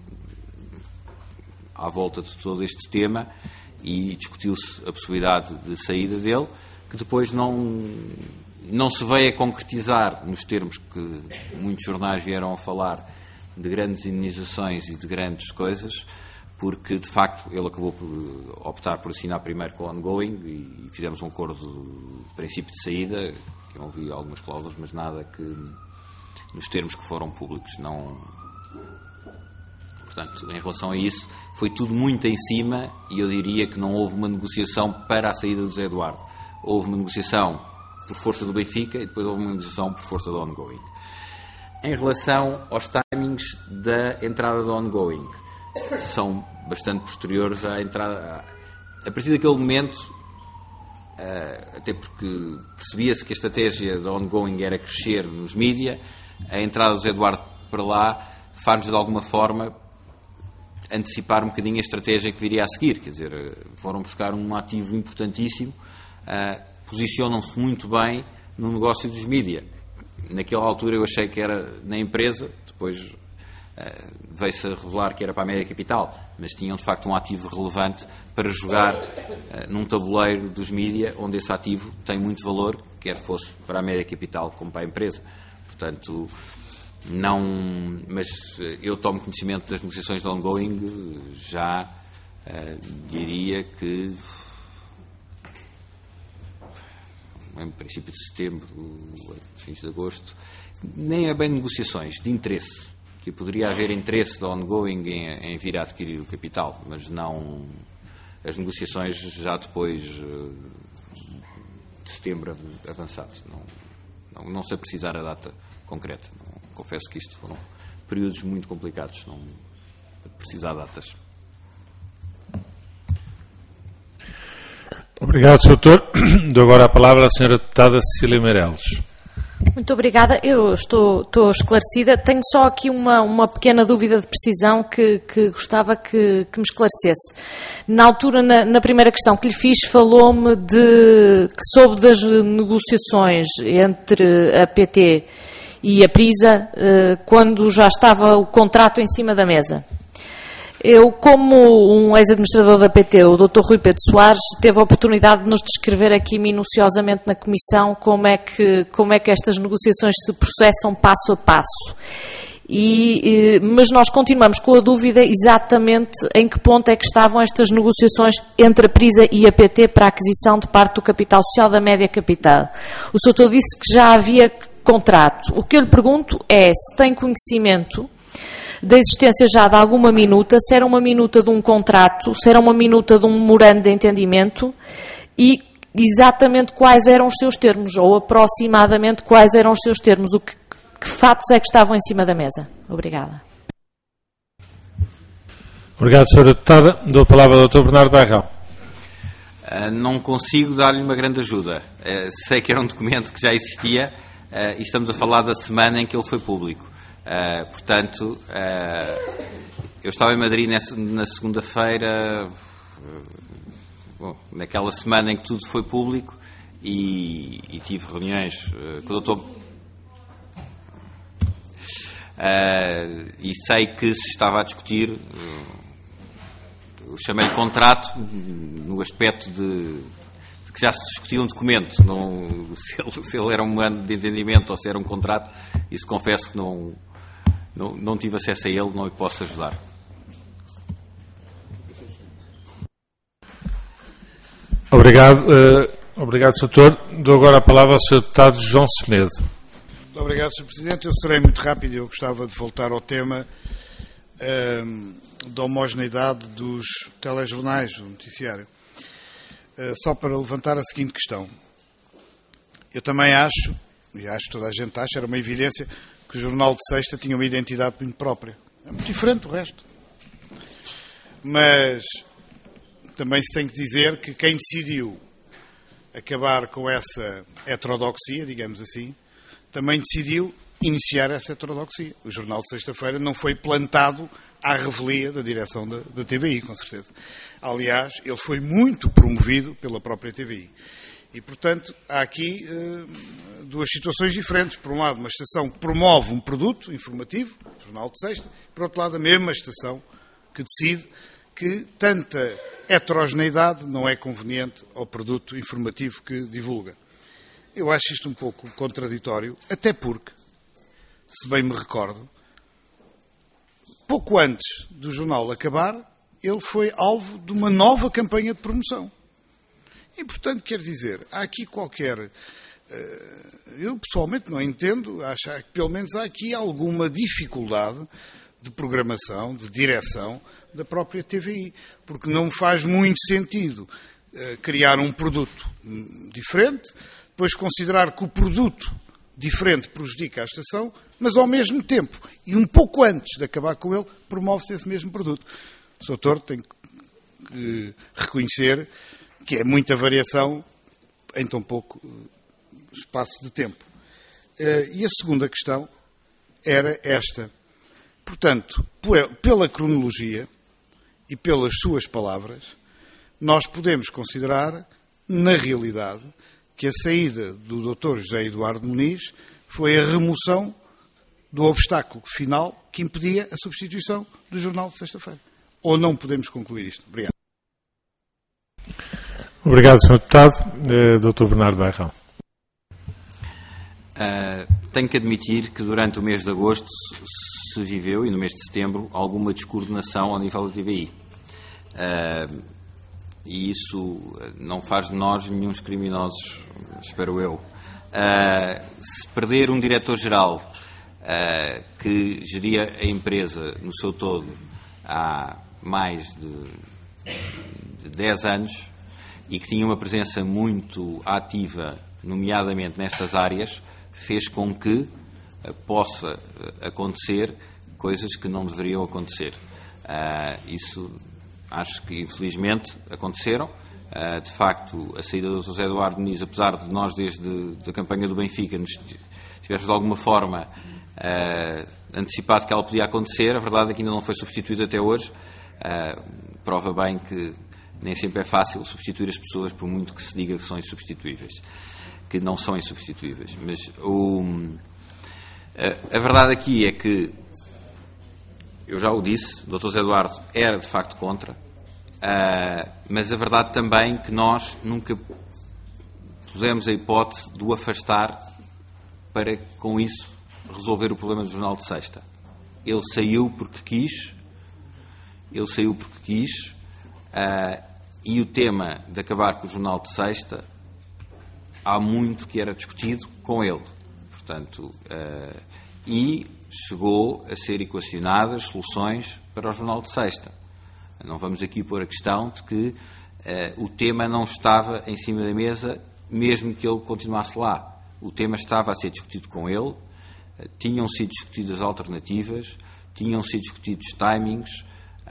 à volta de todo este tema, e discutiu-se a possibilidade de saída dele, que depois não se veio a concretizar nos termos que muitos jornais vieram a falar de grandes indenizações e de grandes coisas, porque, de facto, ele acabou por optar por assinar primeiro com o ongoing e fizemos um acordo de princípio de saída, que eu ouvi algumas cláusulas, mas nada que, nos termos que foram públicos, não... Portanto, em relação a isso, foi tudo muito em cima e eu diria que não houve uma negociação para a saída do José Eduardo. Houve uma negociação por força do Benfica e depois houve uma negociação por força do ongoing. Em relação aos timings da entrada do ongoing, são bastante posteriores à entrada. A partir daquele momento, até porque percebia-se que a estratégia do ongoing era crescer nos mídia, a entrada do José Eduardo para lá faz-nos de alguma forma antecipar um bocadinho a estratégia que viria a seguir. Quer dizer, foram buscar um ativo importantíssimo, posicionam-se muito bem no negócio dos mídia. Naquela altura eu achei que era na empresa, depois veio-se a revelar que era para a Média Capital, mas tinham de facto um ativo relevante para jogar num tabuleiro dos mídia, onde esse ativo tem muito valor, quer fosse para a Média Capital como para a empresa. Portanto, não, mas eu tomo conhecimento das negociações de ongoing, já diria que em princípio de setembro, fins de agosto, nem é bem negociações, de interesse, que poderia haver interesse de ongoing em vir a adquirir o capital, mas não as negociações já depois de setembro avançado. Não sei precisar a data concreta. Confesso que isto foram períodos muito complicados, não precisar datas. Obrigado, Sr. Doutor. Dou agora a palavra à Sra. Deputada Cecília Meireles. Muito obrigada. Eu estou esclarecida. Tenho só aqui uma pequena dúvida de precisão que gostava que me esclarecesse. Na altura, na primeira questão que lhe fiz, falou-me que soube das negociações entre a PT e a Prisa quando já estava o contrato em cima da mesa. Eu, como um ex-administrador da PT, o Dr. Rui Pedro Soares, teve a oportunidade de nos descrever aqui minuciosamente na Comissão como é que estas negociações se processam passo a passo. Mas nós continuamos com a dúvida exatamente em que ponto é que estavam estas negociações entre a Prisa e a PT para a aquisição de parte do capital social da Média Capital. O Sr. disse que já havia contrato. O que eu lhe pergunto é se tem conhecimento da existência já de alguma minuta, se era uma minuta de um contrato, se era uma minuta de um memorando de entendimento e exatamente quais eram os seus termos, ou aproximadamente quais eram os seus termos, que fatos é que estavam em cima da mesa. Obrigada. Obrigado, Sra. Deputada. Dou a palavra ao Dr. Bernardo Bairrão. Não consigo dar-lhe uma grande ajuda. Sei que era um documento que já existia e estamos a falar da semana em que ele foi público. Portanto, eu estava em Madrid na segunda-feira, naquela semana em que tudo foi público e tive reuniões com o doutor e sei que se estava a discutir, eu chamei-lhe contrato no aspecto de que já se discutia um documento, se ele era um memorando de entendimento ou se era um contrato, isso confesso que não tive acesso a ele, não lhe posso ajudar. Obrigado, Sr. Doutor. Dou agora a palavra ao Sr. Deputado João Semedo. Muito obrigado, Sr. Presidente. Eu serei muito rápido. Eu gostava de voltar ao tema da homogeneidade dos telejornais, do noticiário. Só para levantar a seguinte questão. Eu também acho, e acho que toda a gente acha, era uma evidência que o Jornal de Sexta tinha uma identidade muito própria. É muito diferente do resto. Mas também se tem que dizer que quem decidiu acabar com essa heterodoxia, digamos assim, também decidiu iniciar essa heterodoxia. O Jornal de Sexta-feira não foi plantado à revelia da direção da TVI, com certeza. Aliás, ele foi muito promovido pela própria TVI. E, portanto, há aqui duas situações diferentes. Por um lado, uma estação que promove um produto informativo, o Jornal de Sexta, por outro lado, a mesma estação que decide que tanta heterogeneidade não é conveniente ao produto informativo que divulga. Eu acho isto um pouco contraditório, até porque, se bem me recordo, pouco antes do jornal acabar, ele foi alvo de uma nova campanha de promoção. E, portanto, quer dizer, há aqui qualquer... Eu, pessoalmente, não entendo, acho que, pelo menos, há aqui alguma dificuldade de programação, de direção da própria TVI, porque não faz muito sentido criar um produto diferente, depois considerar que o produto diferente prejudica a estação, mas, ao mesmo tempo, e um pouco antes de acabar com ele, promove-se esse mesmo produto. O Sr. Doutor tem que reconhecer que é muita variação em tão pouco espaço de tempo. E a segunda questão era esta. Portanto, pela cronologia e pelas suas palavras, nós podemos considerar, na realidade, que a saída do Dr. José Eduardo Muniz foi a remoção do obstáculo final que impedia a substituição do Jornal de Sexta-feira. Ou não podemos concluir isto? Obrigado. Obrigado, Sr. Deputado. Dr. Bernardo Bairrão. Tenho que admitir que durante o mês de agosto se viveu, e no mês de setembro, alguma descoordenação ao nível da TVI. E isso não faz de nós nenhuns criminosos, espero eu. Se perder um diretor-geral que geria a empresa no seu todo há mais de 10 anos e que tinha uma presença muito ativa, nomeadamente nestas áreas, fez com que possa acontecer coisas que não deveriam acontecer. Isso acho que infelizmente aconteceram. De facto, a saída do José Eduardo Muniz, apesar de nós desde a campanha do Benfica nos tivéssemos de alguma forma antecipado que ela podia acontecer, a verdade é que ainda não foi substituída até hoje. Prova bem que nem sempre é fácil substituir as pessoas, por muito que se diga que são insubstituíveis, que não são insubstituíveis. Mas a verdade aqui é que, eu já o disse, o Dr. José Eduardo era de facto contra, mas a verdade também que nós nunca pusemos a hipótese de o afastar para, com isso, resolver o problema do Jornal de Sexta. Ele saiu porque quis, e o tema de acabar com o Jornal de Sexta, há muito que era discutido com ele. Portanto, e chegou a ser equacionadas soluções para o Jornal de Sexta. Não vamos aqui pôr a questão de que o tema não estava em cima da mesa, mesmo que ele continuasse lá. O tema estava a ser discutido com ele, tinham sido discutidas alternativas, tinham sido discutidos timings,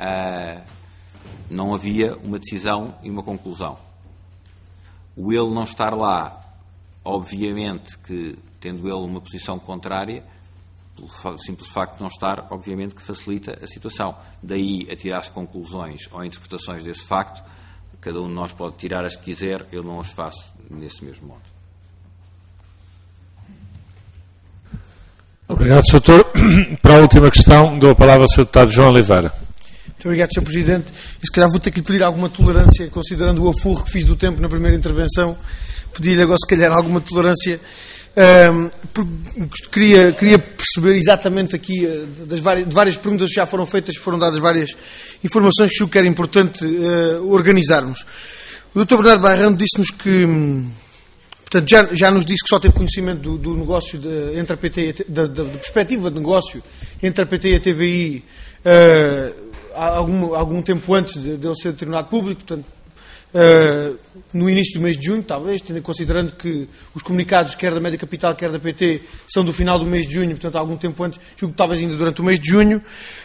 não havia uma decisão e uma conclusão. O ele não estar lá, obviamente que, tendo ele uma posição contrária, pelo simples facto de não estar, obviamente que facilita a situação. Daí a tirar-se conclusões ou interpretações desse facto, cada um de nós pode tirar as que quiser, eu não as faço nesse mesmo modo. Obrigado, Sr. Doutor. Para a última questão, dou a palavra ao Sr. Deputado João Oliveira. Muito obrigado, Sr. Presidente. E se calhar vou ter que lhe pedir alguma tolerância, considerando o afurro que fiz do tempo na primeira intervenção, pedir-lhe agora, se calhar, alguma tolerância. Queria perceber exatamente aqui, de várias perguntas que já foram feitas, foram dadas várias informações que eu quero importante organizarmos. O Dr. Bernardo Bairrão disse-nos que, portanto, já nos disse que só teve conhecimento do negócio entre a PT, da perspectiva de negócio entre a PT e a TVI algum tempo antes dele ser determinado público, portanto, no início do mês de junho, talvez, considerando que os comunicados, quer da Média Capital, quer da PT, são do final do mês de junho, portanto, algum tempo antes, julgo que talvez ainda durante o mês de junho.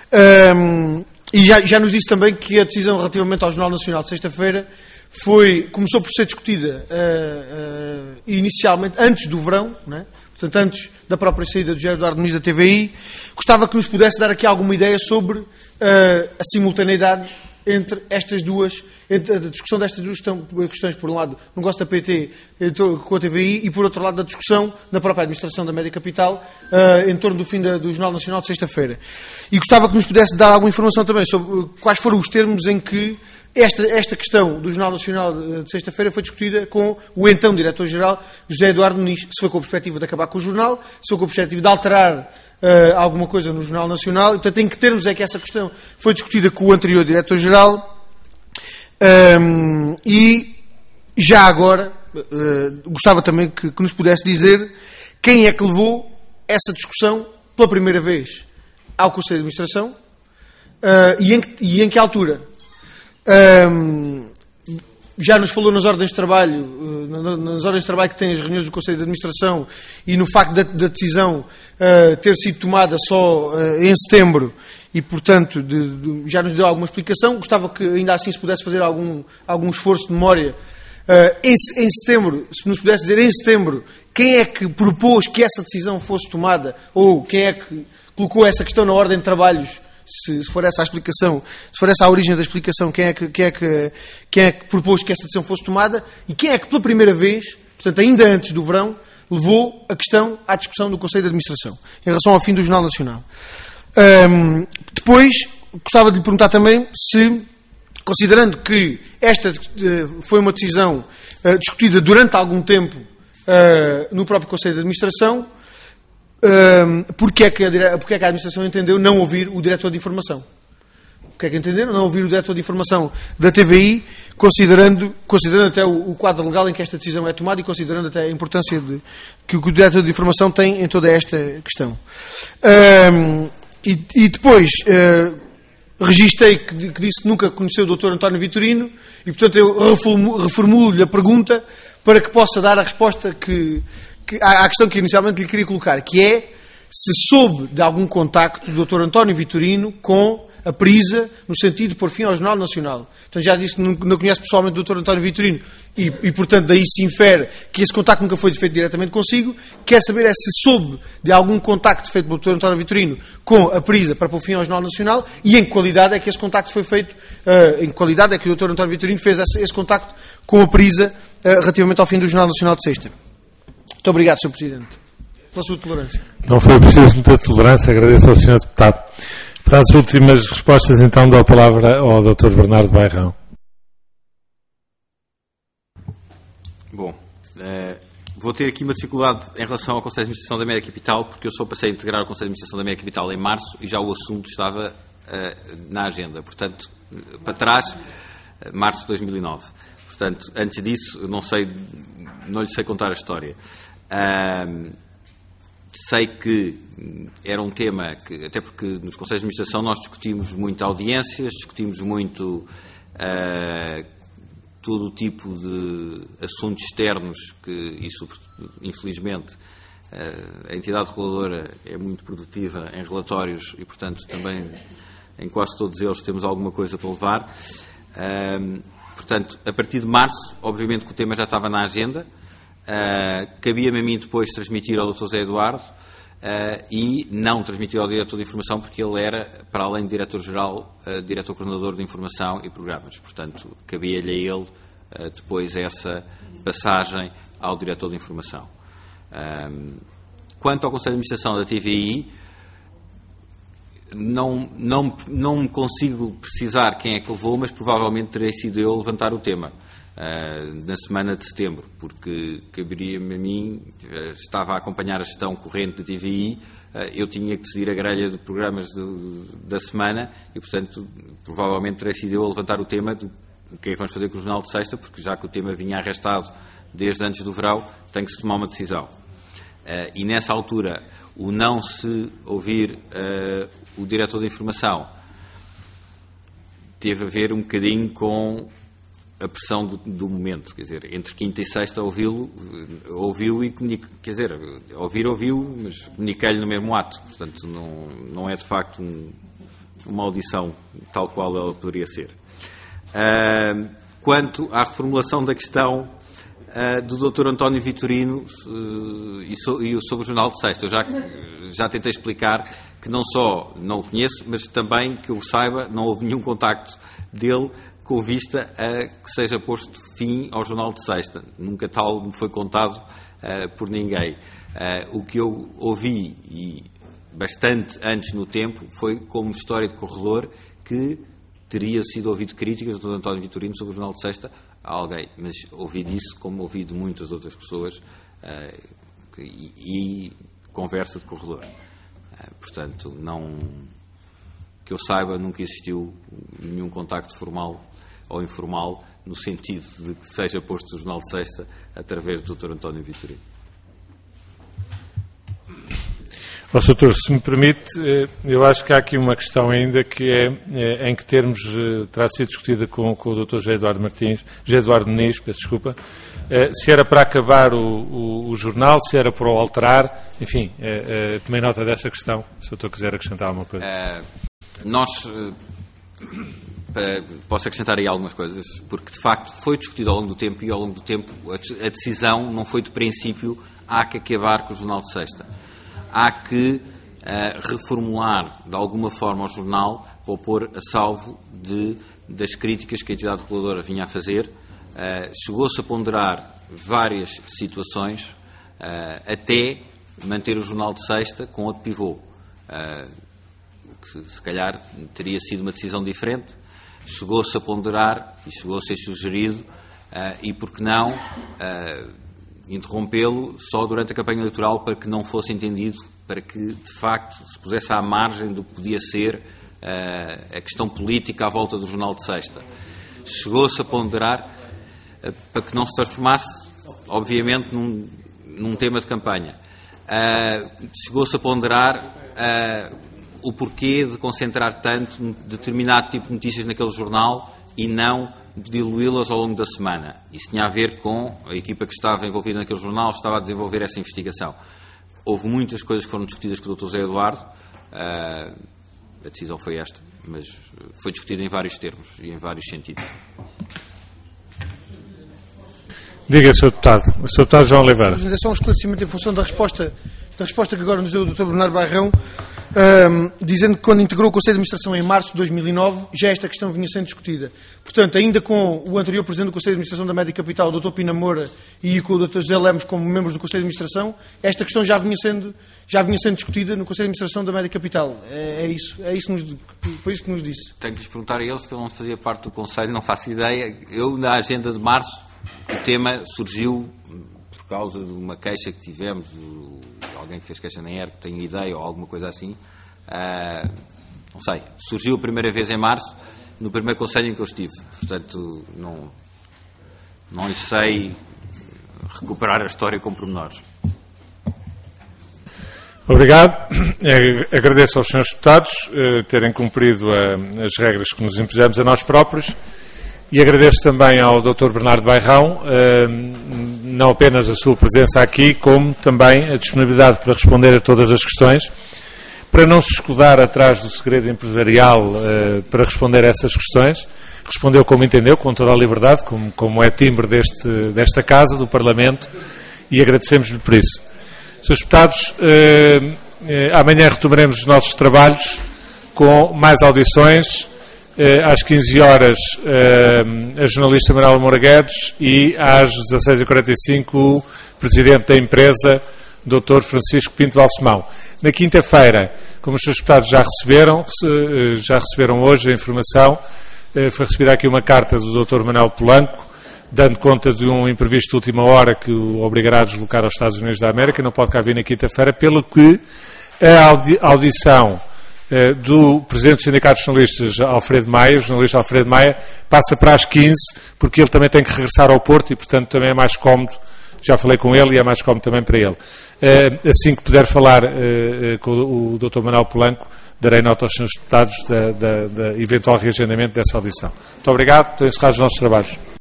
E já nos disse também que a decisão relativamente ao Jornal Nacional de sexta-feira começou por ser discutida inicialmente antes do verão, não é? Portanto, antes da própria saída do José Eduardo Muniz da TVI. Gostava que nos pudesse dar aqui alguma ideia sobre a simultaneidade entre estas duas, entre a discussão destas duas questões, por um lado, no negócio da PT com a TVI e, por outro lado, da discussão na própria administração da Média Capital em torno do fim do Jornal Nacional de sexta-feira. E gostava que nos pudesse dar alguma informação também sobre quais foram os termos em que esta questão do Jornal Nacional de sexta-feira foi discutida com o então Diretor-Geral José Eduardo Muniz, se foi com a perspectiva de acabar com o jornal, se foi com a perspectiva de alterar alguma coisa no Jornal Nacional. Portanto, em que termos é que essa questão foi discutida com o anterior Diretor-Geral? E já agora gostava também que nos pudesse dizer quem é que levou essa discussão pela primeira vez ao Conselho de Administração e em que altura. Já nos falou nas ordens de trabalho que têm as reuniões do Conselho de Administração e no facto da decisão ter sido tomada só em setembro e, portanto, já nos deu alguma explicação. Gostava que ainda assim se pudesse fazer algum esforço de memória. Em setembro, se nos pudesse dizer em setembro quem é que propôs que essa decisão fosse tomada ou quem é que colocou essa questão na ordem de trabalhos. Se for essa a explicação, se for essa a origem da explicação, quem é que propôs que essa decisão fosse tomada e quem é que pela primeira vez, portanto ainda antes do verão, levou a questão à discussão do Conselho de Administração em relação ao fim do Jornal Nacional. Depois gostava de lhe perguntar também se, considerando que esta foi uma decisão discutida durante algum tempo no próprio Conselho de Administração, porque é que a administração entendeu não ouvir o diretor de informação. Porque é que entenderam? Não ouvir o diretor de informação da TVI, considerando até o quadro legal em que esta decisão é tomada e considerando até a importância que o diretor de informação tem em toda esta questão. E depois registrei que disse que nunca conheceu o Dr. António Vitorino e, portanto, eu reformulo-lhe a pergunta para que possa dar a resposta à questão que inicialmente lhe queria colocar, que é se soube de algum contacto do Dr. António Vitorino com a Prisa, no sentido de pôr fim ao Jornal Nacional. Então já disse que não conhece pessoalmente o Dr. António Vitorino e, portanto, daí se infere que esse contacto nunca foi feito diretamente consigo. Quer saber se soube de algum contacto feito pelo Dr. António Vitorino com a Prisa para pôr fim ao Jornal Nacional e em que qualidade é que esse contacto foi feito, em que qualidade é que o Dr. António Vitorino fez esse contacto com a Prisa relativamente ao fim do Jornal Nacional de sexta. Muito obrigado, Sr. Presidente, pela sua tolerância. Não foi preciso muita tolerância, agradeço ao Sr. Deputado. Para as últimas respostas, então, dou a palavra ao Dr. Bernardo Bairrão. Bom, vou ter aqui uma dificuldade em relação ao Conselho de Administração da Média Capital, porque eu só passei a integrar o Conselho de Administração da Média Capital em março e já o assunto estava na agenda. Portanto, para trás, março de 2009. Portanto, antes disso, não lhe sei contar a história. Sei que era um tema que, até porque nos Conselhos de Administração nós discutimos muito audiências, discutimos muito todo o tipo de assuntos externos que isso, infelizmente, a entidade reguladora é muito produtiva em relatórios e, portanto, também em quase todos eles temos alguma coisa para levar. Portanto, a partir de março, obviamente que o tema já estava na agenda. Cabia-me a mim depois transmitir ao Dr. José Eduardo e não transmitir ao Diretor de Informação, porque ele era, para além de Diretor-Geral, Diretor-Coordenador de Informação e Programas. Portanto, cabia-lhe a ele depois essa passagem ao Diretor de Informação. Quanto ao Conselho de Administração da TVI, não consigo precisar quem é que levou, mas provavelmente terei sido eu levantar o tema na semana de setembro, porque caberia-me a mim, estava a acompanhar a gestão corrente da TVI, eu tinha que decidir a grelha de programas da semana e, portanto, provavelmente terei sido eu a levantar o tema do que é que vamos fazer com o Jornal de Sexta, porque já que o tema vinha arrastado desde antes do verão, tem que se tomar uma decisão. E nessa altura, o não se ouvir o Diretor de Informação teve a ver um bocadinho com a pressão do momento, quer dizer, entre quinta e sexta ouviu e comunicou, quer dizer, ouviu, mas comuniquei-lhe no mesmo ato, portanto não é de facto uma audição tal qual ela poderia ser. Quanto à reformulação da questão do Dr. António Vitorino e sobre o Jornal de Sexta, eu já tentei explicar que não só não o conheço, mas também que eu saiba, não houve nenhum contacto dele com vista a que seja posto fim ao Jornal de Sexta. Nunca tal me foi contado por ninguém. O que eu ouvi, e bastante antes no tempo, foi como história de corredor que teria sido ouvido críticas do Dr. António Vitorino sobre o Jornal de Sexta a alguém. Mas ouvi disso como ouvi de muitas outras pessoas e conversa de corredor. Portanto, que eu saiba, nunca existiu nenhum contacto formal ou informal no sentido de que seja posto o Jornal de Sexta através do Dr. António Vitorino. Doutor, se me permite, eu acho que há aqui uma questão ainda que é em que termos terá sido discutida com o Dr. José Eduardo Muniz, peço desculpa, se era para acabar o jornal, se era para o alterar, enfim, tomei nota dessa questão, se o doutor quiser acrescentar alguma coisa. Posso acrescentar aí algumas coisas, porque de facto foi discutido ao longo do tempo e ao longo do tempo a decisão não foi de princípio há que acabar com o Jornal de Sexta. Há que reformular de alguma forma o jornal para o pôr a salvo das críticas que a entidade reguladora vinha a fazer. Chegou-se a ponderar várias situações até manter o Jornal de Sexta com outro pivô. Que se calhar teria sido uma decisão diferente. Chegou-se a ponderar e chegou a ser sugerido e, por que não, interrompê-lo só durante a campanha eleitoral para que não fosse entendido, para que, de facto, se pusesse à margem do que podia ser a questão política à volta do Jornal de Sexta. Chegou-se a ponderar para que não se transformasse, obviamente, num tema de campanha. Chegou-se a ponderar o porquê de concentrar tanto em determinado tipo de notícias naquele jornal e não de diluí-las ao longo da semana. Isso tinha a ver com a equipa que estava envolvida naquele jornal, estava a desenvolver essa investigação. Houve muitas coisas que foram discutidas com o Dr. José Eduardo, a decisão foi esta, mas foi discutida em vários termos e em vários sentidos. Diga, Sr. Deputado. O Sr. Deputado João Oliveira. É só um esclarecimento em função da resposta que agora nos deu o Dr. Bernardo Bairrão, dizendo que quando integrou o Conselho de Administração em março de 2009, já esta questão vinha sendo discutida. Portanto, ainda com o anterior Presidente do Conselho de Administração da Média Capital, o Dr. Pina Moura, e com o Dr. José Lemos como membros do Conselho de Administração, esta questão já vinha sendo discutida no Conselho de Administração da Média Capital. Foi isso que nos disse. Tenho que lhes perguntar a eles, que eu não fazia parte do Conselho, não faço ideia. Eu, na agenda de março, o tema surgiu por causa de uma queixa que tivemos, alguém que fez queixa na ERC, tenho ideia, ou alguma coisa assim. Não sei, surgiu a primeira vez em março, no primeiro conselho em que eu estive. Portanto, não lhe sei recuperar a história com pormenores. Obrigado. Agradeço aos senhores deputados terem cumprido as regras que nos impusemos a nós próprios. E agradeço também ao Dr. Bernardo Bairrão, não apenas a sua presença aqui, como também a disponibilidade para responder a todas as questões, para não se escudar atrás do segredo empresarial para responder a essas questões. Respondeu como entendeu, com toda a liberdade, como é timbre desta Casa, do Parlamento, e agradecemos-lhe por isso. Srs. Deputados, amanhã retomaremos os nossos trabalhos com mais audições. Às 15 horas a jornalista Manuela Moura Guedes e às 16h45 o Presidente da empresa, Dr. Francisco Pinto Balsemão. Na quinta-feira, como os seus deputados já receberam hoje a informação, foi recebida aqui uma carta do Dr. Manuel Polanco, dando conta de um imprevisto de última hora que o obrigará a deslocar aos Estados Unidos da América, não pode cá vir na quinta-feira, pelo que a audição do Presidente dos Sindicatos Jornalistas, Alfredo Maia, o jornalista Alfredo Maia, passa para as 15, porque ele também tem que regressar ao Porto e, portanto, também é mais cómodo. Já falei com ele e é mais cómodo também para ele. Assim que puder falar com o Dr. Manuel Polanco, darei nota aos senhores deputados da eventual reagendamento dessa audição. Muito obrigado. Estão encerrados os nossos trabalhos.